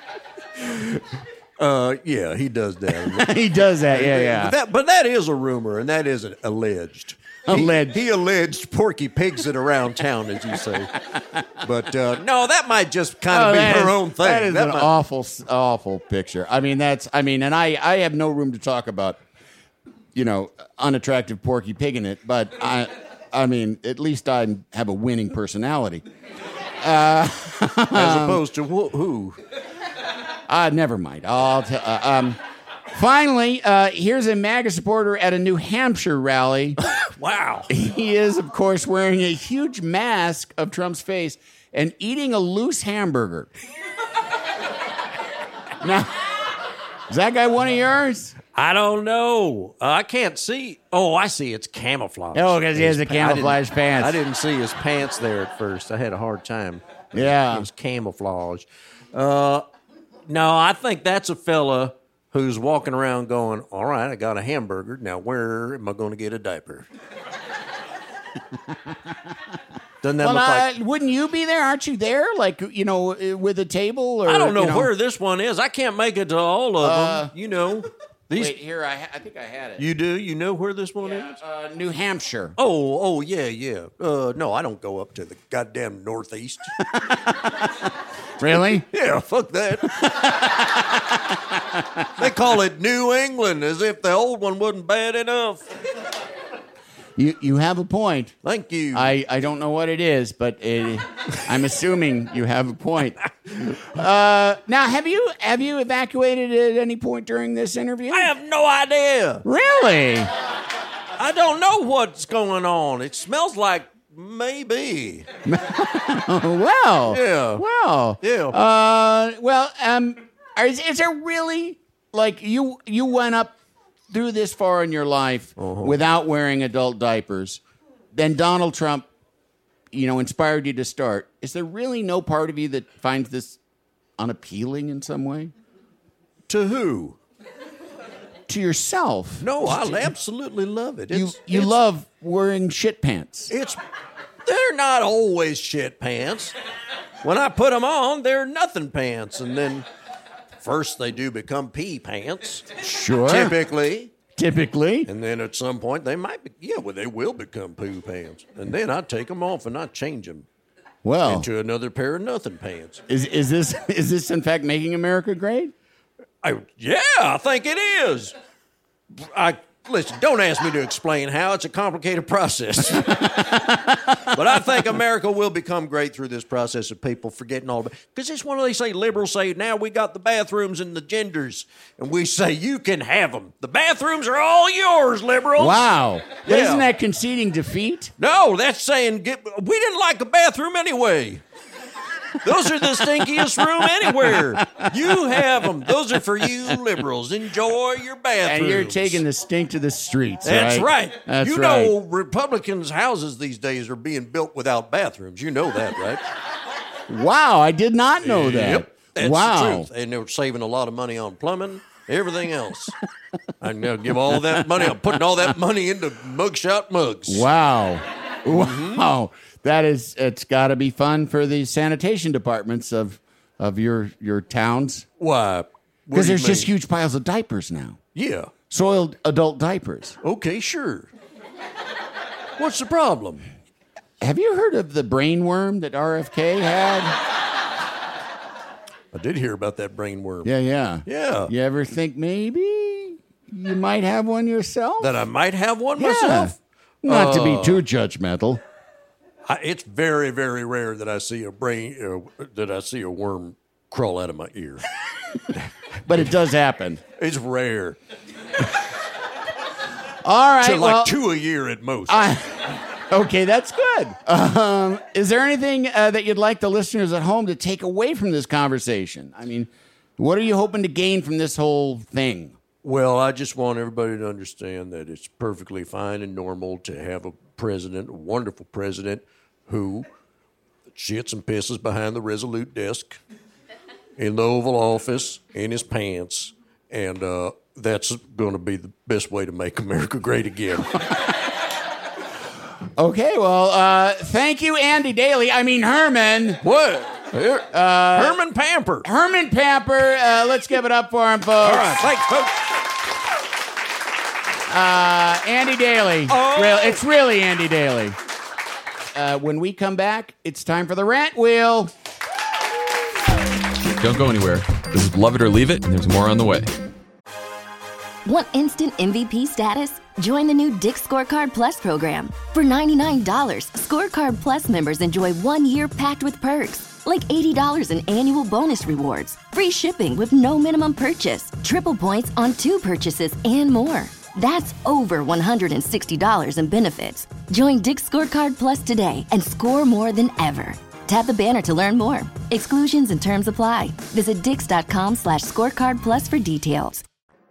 Uh, yeah, he does that. He does that, yeah, yeah. But that, but that is a rumor, and that is an alleged. Alleged. He, he alleged Porky Pigs it around town, as you say. But uh, no, that might just kind of Oh, be that her is- own thing. That is That an might- awful, awful picture. I mean, that's. I mean, and I, I have no room to talk about, you know, unattractive Porky Pig in it. But I, I mean, at least I have a winning personality. Uh, As opposed to who? who? Uh, never mind. I'll tell. Uh, um, finally, uh, here's a MAGA supporter at a New Hampshire rally. Wow. He is, of course, wearing a huge mask of Trump's face and eating a loose hamburger. Now, is that guy one of yours? I don't know. Uh, I can't see. Oh, I see. It's camouflage. Oh, 'cause he has His the pa- I didn't- camouflage pants. I didn't see his pants there at first. I had a hard time. Yeah. It was camouflage. Uh, no, I think that's a fella who's walking around going, all right, I got a hamburger. Now, where am I going to get a diaper? Doesn't that Well, look uh, like... wouldn't you be there? Aren't you there? Like, you know, uh, with a table? Or I don't know, you know where this one is. I can't make it to all of Uh, them. You know. These, Wait, here, I, ha- I think I had it. You do? You know where this one is? Uh, New Hampshire. Oh, oh, yeah, yeah. Uh, no, I don't go up to the goddamn Northeast. Really? Yeah, fuck that. They call it New England as if the old one wasn't bad enough. You you have a point. Thank you. I, I don't know what it is, but it, I'm assuming you have a point. Uh, now, have you have you evacuated at any point during this interview? I have no idea. Really? I don't know what's going on. It smells like maybe. Well. Yeah. Well. Yeah. Uh, well, um, is, is there really, like, you you went up through this far in your life Uh-huh. without wearing adult diapers, then Donald Trump, you know, inspired you to start. Is there really no part of you that finds this unappealing in some way? To who? To yourself. No, I absolutely love it. You It's, you it's, love wearing shit pants. It's. They're not always shit pants. When I put them on, they're nothing pants, and then first they do become pee pants. Sure. Typically. Typically. And then at some point they might be, yeah, well, they will become poo pants. And then I take them off and I change them Well, into another pair of nothing pants. is is this is this in fact making America great? I, yeah, I think it is. I listen. Don't ask me to explain how. It's a complicated process. But I think America will become great through this process of people forgetting all about. Because it's one of they say liberals say now we got the bathrooms and the genders, and we say you can have them. The bathrooms are all yours, liberals. Wow. But Yeah. isn't that conceding defeat? No, that's saying get, we didn't like a bathroom anyway. Those are the stinkiest room anywhere. You have them. Those are for you liberals. Enjoy your bathrooms. And you're taking the stink to the streets. That's right. That's you right. know Republicans' houses these days are being built without bathrooms. You know that, right? Wow, I did not know that. Yep. That's wow. the truth. And they're saving a lot of money on plumbing, everything else. I'm going to give all that money. I'm putting all that money into mugshot mugs. Wow. Mm-hmm. Wow. That is, it's got to be fun for the sanitation departments of of your your towns. Why? What Because do you there's just mean? huge piles of diapers now. Yeah. Soiled adult diapers. Okay, sure. What's the problem? Have you heard of the brain worm that R F K had? I did hear about that brain worm. Yeah, yeah. Yeah. You ever think maybe you might have one yourself? That I might have one Yeah. myself? Not to be Uh, too judgmental. I, it's very, very rare that I see a brain uh, that I see a worm crawl out of my ear. But it does happen. It's rare. All right. So like well, two a year at most. I, okay, that's good. Um, is there anything uh, that you'd like the listeners at home to take away from this conversation? I mean, what are you hoping to gain from this whole thing? Well, I just want everybody to understand that it's perfectly fine and normal to have a president, a wonderful president, who shits and pisses behind the Resolute desk in the Oval Office in his pants, and uh, that's going to be the best way to make America great again. Okay, well, uh, thank you, Andy Daly. I mean, Herman. What? Uh, Herman Pamper. Herman Pamper. Uh, let's give it up for him, folks. All right, thanks, folks. Uh, Andy Daly. Oh. Real, it's really Andy Daly. Uh, when we come back, it's time for the rant wheel. Don't go anywhere. This is Love It or Leave It, and there's more on the way. Want instant M V P status? Join the new Dick's Scorecard Plus program. For ninety-nine dollars, Scorecard Plus members enjoy one year packed with perks, like eighty dollars in annual bonus rewards, free shipping with no minimum purchase, triple points on two purchases, and more. That's over one hundred sixty dollars in benefits. Join Dick's Scorecard Plus today and score more than ever. Tap the banner to learn more. Exclusions and terms apply. Visit dix.com slash scorecard plus for details.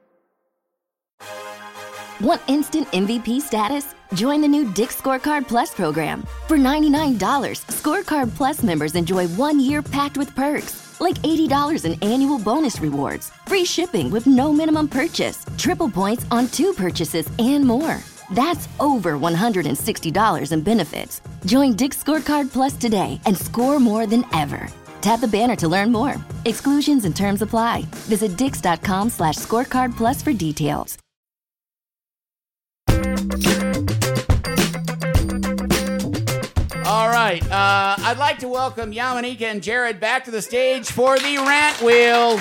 Want instant M V P status? Join the new Dick's Scorecard Plus program. For ninety-nine dollars, Scorecard Plus members enjoy one year packed with perks, like eighty dollars in annual bonus rewards, free shipping with no minimum purchase, triple points on two purchases, and more. That's over one hundred sixty dollars in benefits. Join Dick's Scorecard Plus today and score more than ever. Tap the banner to learn more. Exclusions and terms apply. Visit dix.com slash scorecard plus for details. All right. Uh, I'd like to welcome Yamanika and Jared back to the stage for the rant wheel.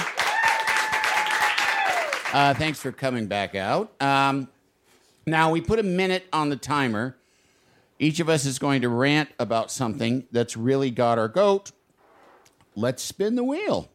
Uh, thanks for coming back out. Um, now, we put a minute on the timer. Each of us is going to rant about something that's really got our goat. Let's spin the wheel.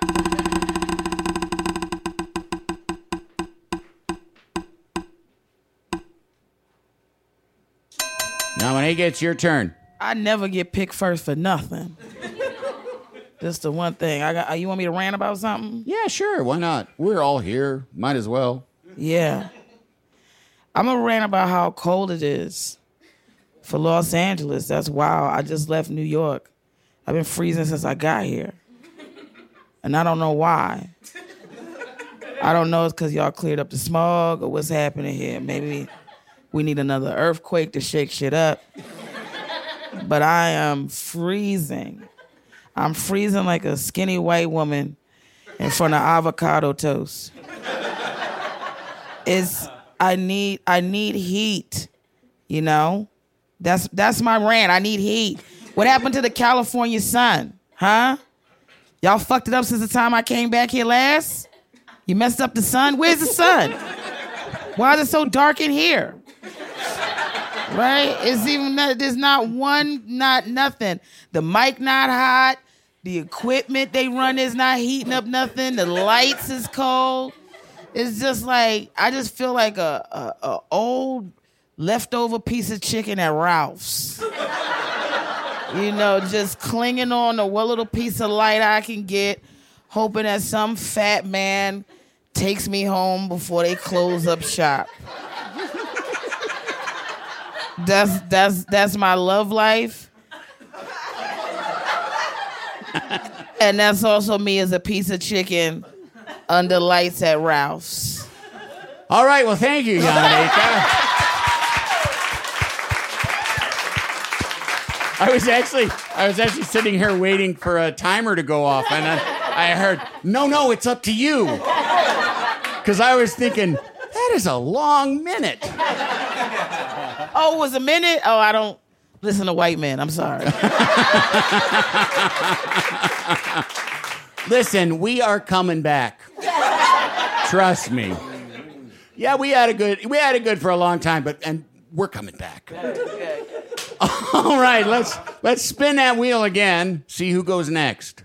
Yamanika, it's your turn. I never get picked first for nothing. Just the one thing. I got. You want me to rant about something? Yeah, sure. Why not? We're all here. Might as well. Yeah. I'm going to rant about how cold it is for Los Angeles. That's wild. I just left New York. I've been freezing since I got here. And I don't know why. I don't know it's because y'all cleared up the smog or what's happening here. Maybe we need another earthquake to shake shit up. But I am freezing. I'm freezing like a skinny white woman in front of avocado toast. It's I need I need heat, you know? That's that's my rant. I need heat. What happened to the California sun? Huh? Y'all fucked it up since the time I came back here last? You messed up the sun? Where's the sun? Why is it so dark in here? Right? It's even not, there's not one, not nothing. The mic not hot. The equipment they run is not heating up nothing. The lights is cold. It's just like, I just feel like a, a, a old leftover piece of chicken at Ralph's. You know, just clinging on to what little piece of light I can get, hoping that some fat man takes me home before they close up shop. That's that's that's my love life. And that's also me as a piece of chicken under lights at Ralph's. All right, well, thank you, Yamanika. I was actually I was actually sitting here waiting for a timer to go off, and I, I heard, no, no, it's up to you. Because I was thinking, that is a long minute. Oh, it was a minute? Oh, I don't listen to white men. I'm sorry. Listen, we are coming back. Trust me. Yeah, we had a good we had it good for a long time, but and we're coming back. All right, let's let's spin that wheel again. See who goes next.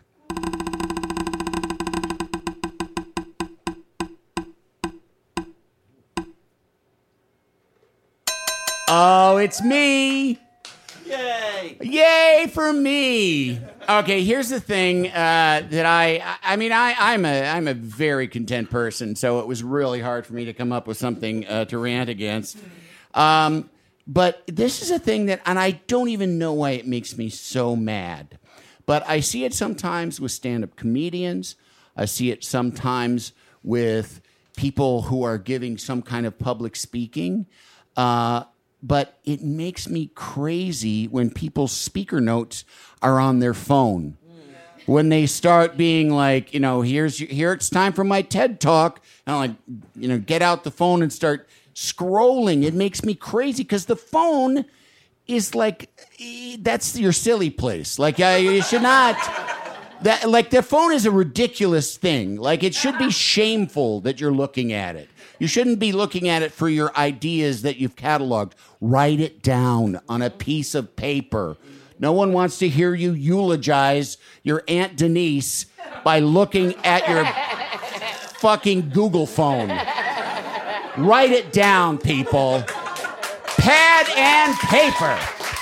Oh, it's me. Yay! Yay for me. Okay, here's the thing uh, that I, I mean, I, I'm a, I'm a very content person, so it was really hard for me to come up with something uh, to rant against. Um, but this is a thing that, and I don't even know why it makes me so mad, but I see it sometimes with stand-up comedians. I see it sometimes with people who are giving some kind of public speaking. Uh, But it makes me crazy when people's speaker notes are on their phone. When they start being like, you know, here's your, here it's time for my TED Talk, and I'm like, you know, get out the phone and start scrolling. It makes me crazy because the phone is like, that's your silly place. Like, uh, you should not. That, like, the phone is a ridiculous thing. Like, it should be shameful that you're looking at it. You shouldn't be looking at it for your ideas that you've cataloged. Write it down on a piece of paper. No one wants to hear you eulogize your Aunt Denise by looking at your fucking Google phone. Write it down, people. Pad and paper.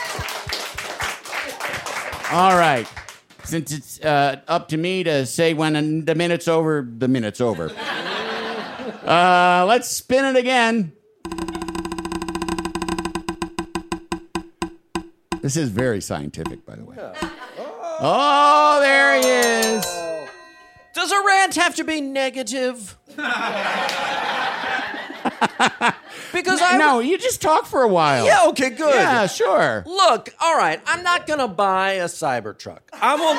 All right. Since it's uh, up to me to say when the minute's over, the minute's over. Uh, let's spin it again. This is very scientific, by the way. Oh, there he is. Does a rant have to be negative? Because I no, you just talk for a while. Yeah, okay, good. Yeah, sure. Look, all right, I'm not gonna buy a Cybertruck. I will.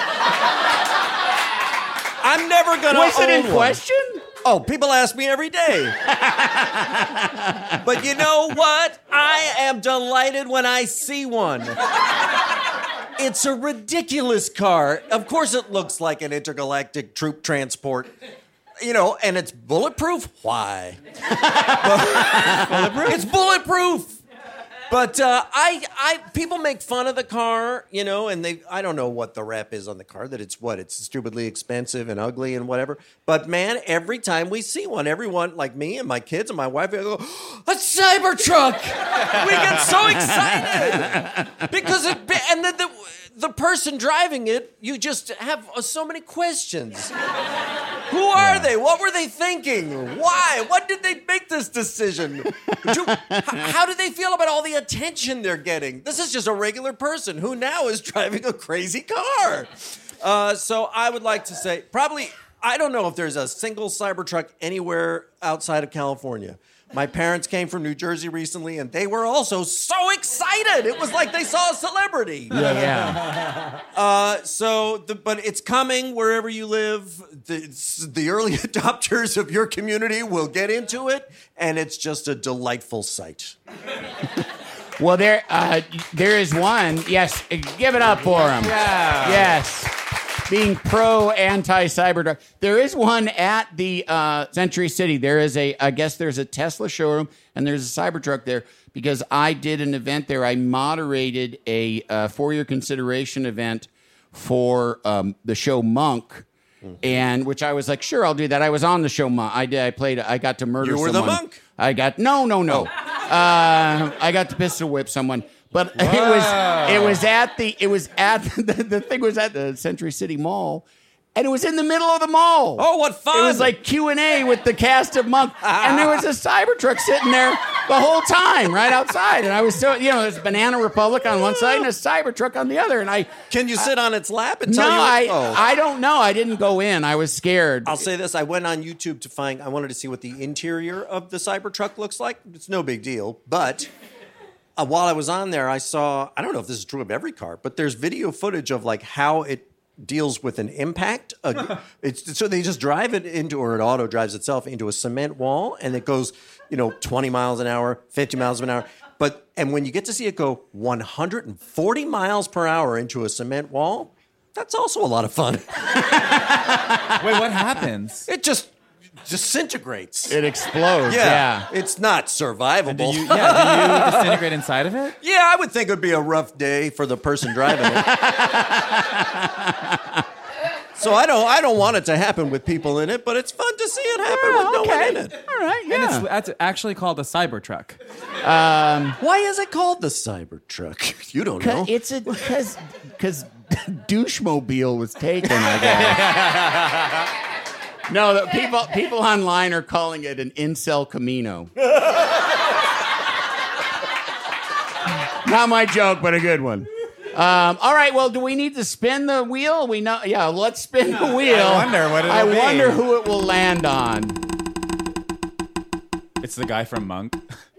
I'm never gonna. Was it in one. question? Oh, people ask me every day. But you know what? I am delighted when I see one. It's a ridiculous car. Of course, it looks like an intergalactic troop transport. You know, and it's bulletproof? Why? bulletproof? It's bulletproof. But uh, I, I, people make fun of the car, you know, and they, I don't know what the rep is on the car, that it's what, it's stupidly expensive and ugly and whatever. But man, every time we see one, everyone, like me and my kids and my wife, they go, a Cybertruck! We get so excited! Because it, and the, the, the person driving it, you just have uh, so many questions. Who are yeah. they? What were they thinking? Why? What did they make this decision? Do, h- how do they feel about all the attention they're getting? This is just a regular person who now is driving a crazy car. Uh, so I would like to say, probably, I don't know if there's a single Cybertruck anywhere outside of California. My parents came from New Jersey recently, and they were also so excited. It was like they saw a celebrity. Yeah, yeah. Uh, so, the, but it's coming wherever you live. The, the early adopters of your community will get into it, and it's just a delightful sight. Well, there, uh, there is one. Yes, give it up for him. Yeah. Yes. Being pro anti Cybertruck. There is one at the uh, Century City. There is a, I guess there's a Tesla showroom and there's a Cybertruck there because I did an event there. I moderated a uh, for your consideration event for um, the show Monk. Mm-hmm. And which I was like, sure, I'll do that. I was on the show Monk. I did. I played. I got to murder. You were someone. the monk. I got no, no, no. Uh, I got to pistol whip someone. But Wow. it was it was at the it was at the, the thing was at the Century City Mall, and it was in the middle of the mall. Oh, what fun! It was like Q and A with the cast of Monk, and there was a Cybertruck sitting there the whole time, right outside. And I was so you know, there's Banana Republic on one side and a Cybertruck on the other, and I can you sit on its lap and no, tell you? I oh. I don't know. I didn't go in. I was scared. I'll say this: I went on YouTube to find. I wanted to see what the interior of the Cybertruck looks like. It's no big deal, but. Uh, while I was on there, I saw, I don't know if this is true of every car, but there's video footage of like how it deals with an impact. Uh, it's, so they just drive it into, or it auto drives itself into a cement wall, and it goes, you know, twenty miles an hour, fifty miles an hour. But, and when you get to see it go one hundred forty miles per hour into a cement wall, that's also a lot of fun. Wait, what happens? It just, disintegrates. It explodes. Yeah. It's not survivable. Do you, yeah, do you disintegrate inside of it? Yeah, I would think it would be a rough day for the person driving it. So I don't I don't want it to happen with people in it, but it's fun to see it happen Oh, with no okay. one in it. All right. And it's, that's actually called a Cybertruck. Um, Why is it called the Cybertruck? You don't know. It's a because because douchemobile was taken. I guess. No, the people people online are calling it an incel Camino. Not my joke, but a good one. Um, all right. Well, do we need to spin the wheel? We know. Yeah. Let's spin the wheel. I wonder what it'll I be. wonder who it will land on. It's the guy from Monk.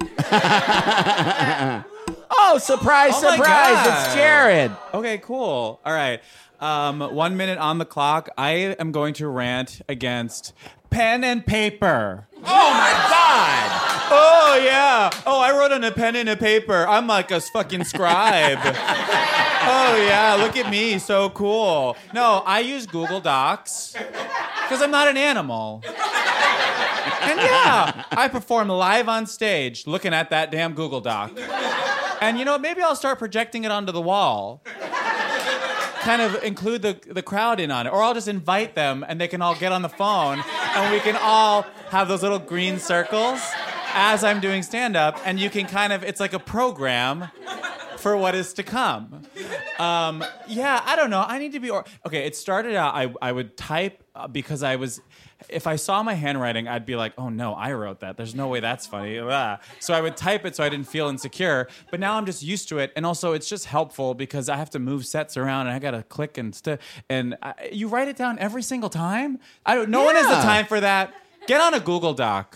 Oh, surprise! Oh my surprise! God. It's Jared. Okay, cool. All right. Um, one minute on the clock. I am going to rant against pen and paper. Oh my God! Oh yeah. Oh, I wrote on a pen and a paper. I'm like a fucking scribe. Oh yeah, look at me, so cool. No, I use Google Docs because I'm not an animal. And yeah, I perform live on stage looking at that damn Google Doc. And you know, maybe I'll start projecting it onto the wall. Kind of include the, the crowd in on it. Or I'll just invite them and they can all get on the phone and we can all have those little green circles as I'm doing stand-up. And you can kind of, it's like a program for what is to come. Um, yeah, I don't know. I need to be... Or- okay, it started out, I, I would type uh, because I was... If I saw my handwriting, I'd be like, oh no, I wrote that. There's no way that's funny. Ah. So I would type it so I didn't feel insecure. But now I'm just used to it. And also it's just helpful because I have to move sets around and I got to click and st- And I, you write it down every single time? I don't. No Yeah. one has the time for that. Get on a Google Doc.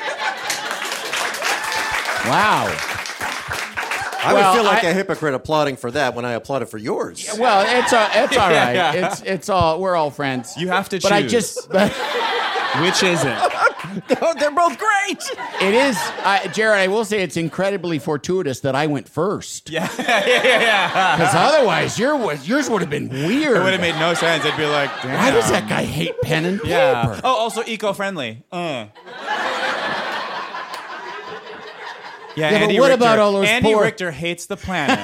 Wow. I Well, would feel like I- a hypocrite applauding for that when I applauded for yours. Well, it's uh, it's all right. Yeah. It's it's all we're all friends. You have to But I choose. just but Which is it? They're both great. it is I, Jared. I will say it's incredibly fortuitous that I went first. Yeah, yeah, yeah, yeah. Because otherwise, your was yours would have been weird. It would have made no sense. I'd be like, damn. Why does that guy hate pen and paper? Yeah. Oh, also eco-friendly. Uh. Yeah, Yeah, but Andy what Richter. about all those Andy poor- Richter hates the planet.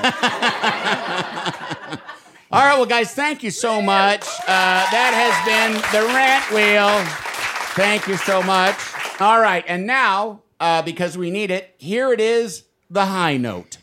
All right, well, guys, thank you so much. Uh, that has been the Rant Wheel. Thank you so much. All right, and now, uh, because we need it, here it is, the high note.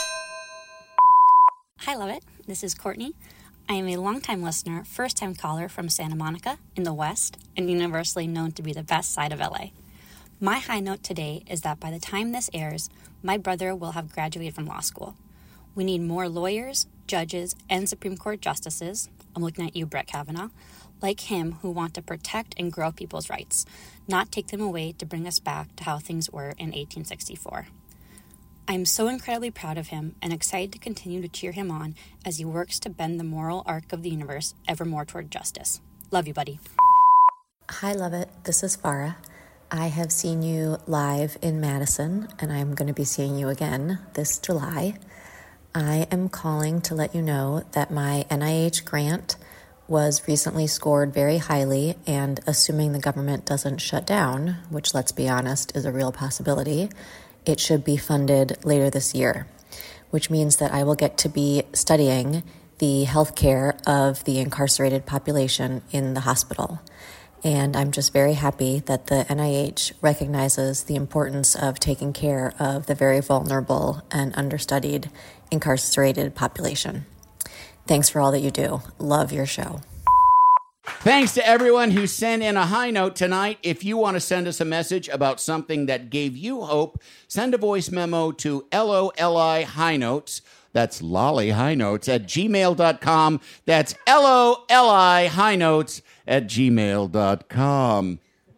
Hi, Love It. This is Courtney. I am a longtime listener, first-time caller from Santa Monica in the West, and universally known to be the best side of L A. My high note today is that by the time this airs, my brother will have graduated from law school. We need more lawyers, judges, and Supreme Court justices, I'm looking at you, Brett Kavanaugh, like him who want to protect and grow people's rights, not take them away to bring us back to how things were in eighteen sixty-four. I am so incredibly proud of him and excited to continue to cheer him on as he works to bend the moral arc of the universe ever more toward justice. Love you, buddy. Hi, Love It. This is Farah. I have seen you live in Madison, and I'm going to be seeing you again this July. I am calling to let you know that my N I H grant was recently scored very highly, and assuming the government doesn't shut down, which, let's be honest, is a real possibility, it should be funded later this year, which means that I will get to be studying the healthcare of the incarcerated population in the hospital. And I'm just very happy that the N I H recognizes the importance of taking care of the very vulnerable and understudied incarcerated population. Thanks for all that you do. Love your show. Thanks to everyone who sent in a high note tonight. If you want to send us a message about something that gave you hope, send a voice memo to L O L I High Notes. That's Lolly High Notes at gmail dot com. That's L O L I High Notes at gmail dot com.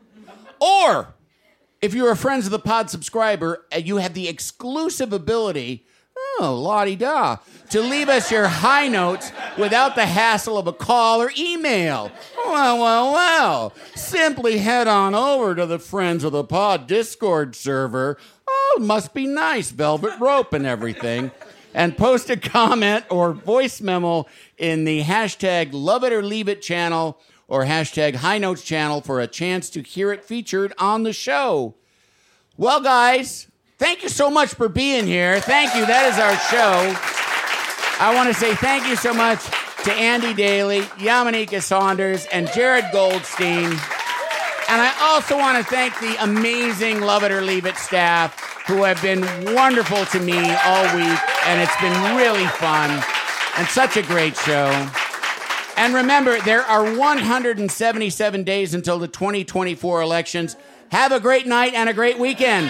Or, if you're a Friends of the Pod subscriber, you have the exclusive ability, oh, la-di-da, to leave us your high notes without the hassle of a call or email. Well, well, well. Simply head on over to the Friends of the Pod Discord server. Oh, must be nice, velvet rope and everything. And post a comment or voice memo in the hashtag Love It or Leave It channel, or hashtag High Notes channel for a chance to hear it featured on the show. Well, guys, thank you so much for being here. Thank you. That is our show. I want to say thank you so much to Andy Daly, Yamanika Saunders, and Jared Goldstein. And I also want to thank the amazing Love It or Leave It staff who have been wonderful to me all week, and it's been really fun and such a great show. And remember, there are one hundred seventy-seven days until the twenty twenty-four elections. Have a great night and a great weekend.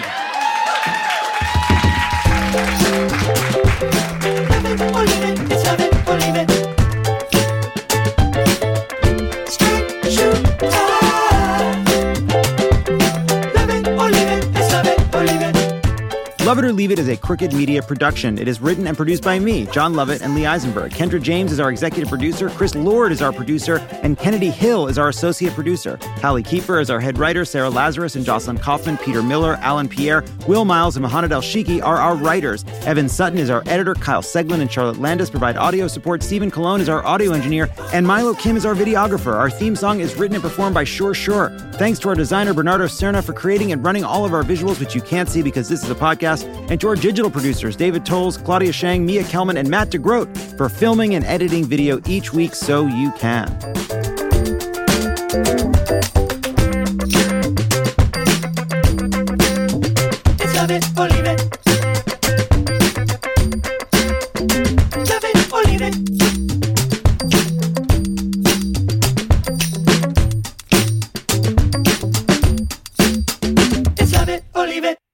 Love It or Leave It is a Crooked Media production. It is written and produced by me, John Lovett, and Lee Eisenberg. Kendra James is our executive producer, Chris Lord is our producer, and Kennedy Hill is our associate producer. Hallie Kiefer is our head writer, Sarah Lazarus and Jocelyn Kaufman, Peter Miller, Alan Pierre, Will Miles, and Mohamed El-Shiki are our writers. Evan Sutton is our editor, Kyle Seglin and Charlotte Landis provide audio support, Stephen Colon is our audio engineer, and Milo Kim is our videographer. Our theme song is written and performed by Sure Sure. Thanks to our designer, Bernardo Serna, for creating and running all of our visuals, which you can't see because this is a podcast, and to our digital producers, David Tolles, Claudia Shang, Mia Kelman, and Matt DeGroat, for filming and editing video each week so you can. It's Love It or Leave It. Love it or leave it. It's Love It or Leave It.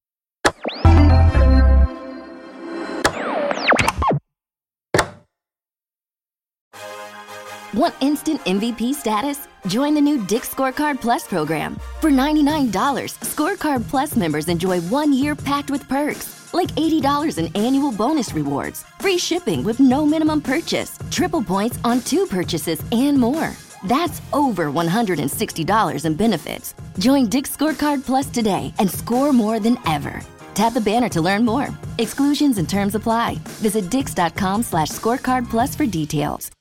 Want instant M V P status? Join the new Dick's Scorecard Plus program. For ninety-nine dollars, Scorecard Plus members enjoy one year packed with perks, like eighty dollars in annual bonus rewards, free shipping with no minimum purchase, triple points on two purchases, and more. That's over one hundred sixty dollars in benefits. Join Dick's Scorecard Plus today and score more than ever. Tap the banner to learn more. Exclusions and terms apply. Visit dix.com slash scorecard plus for details.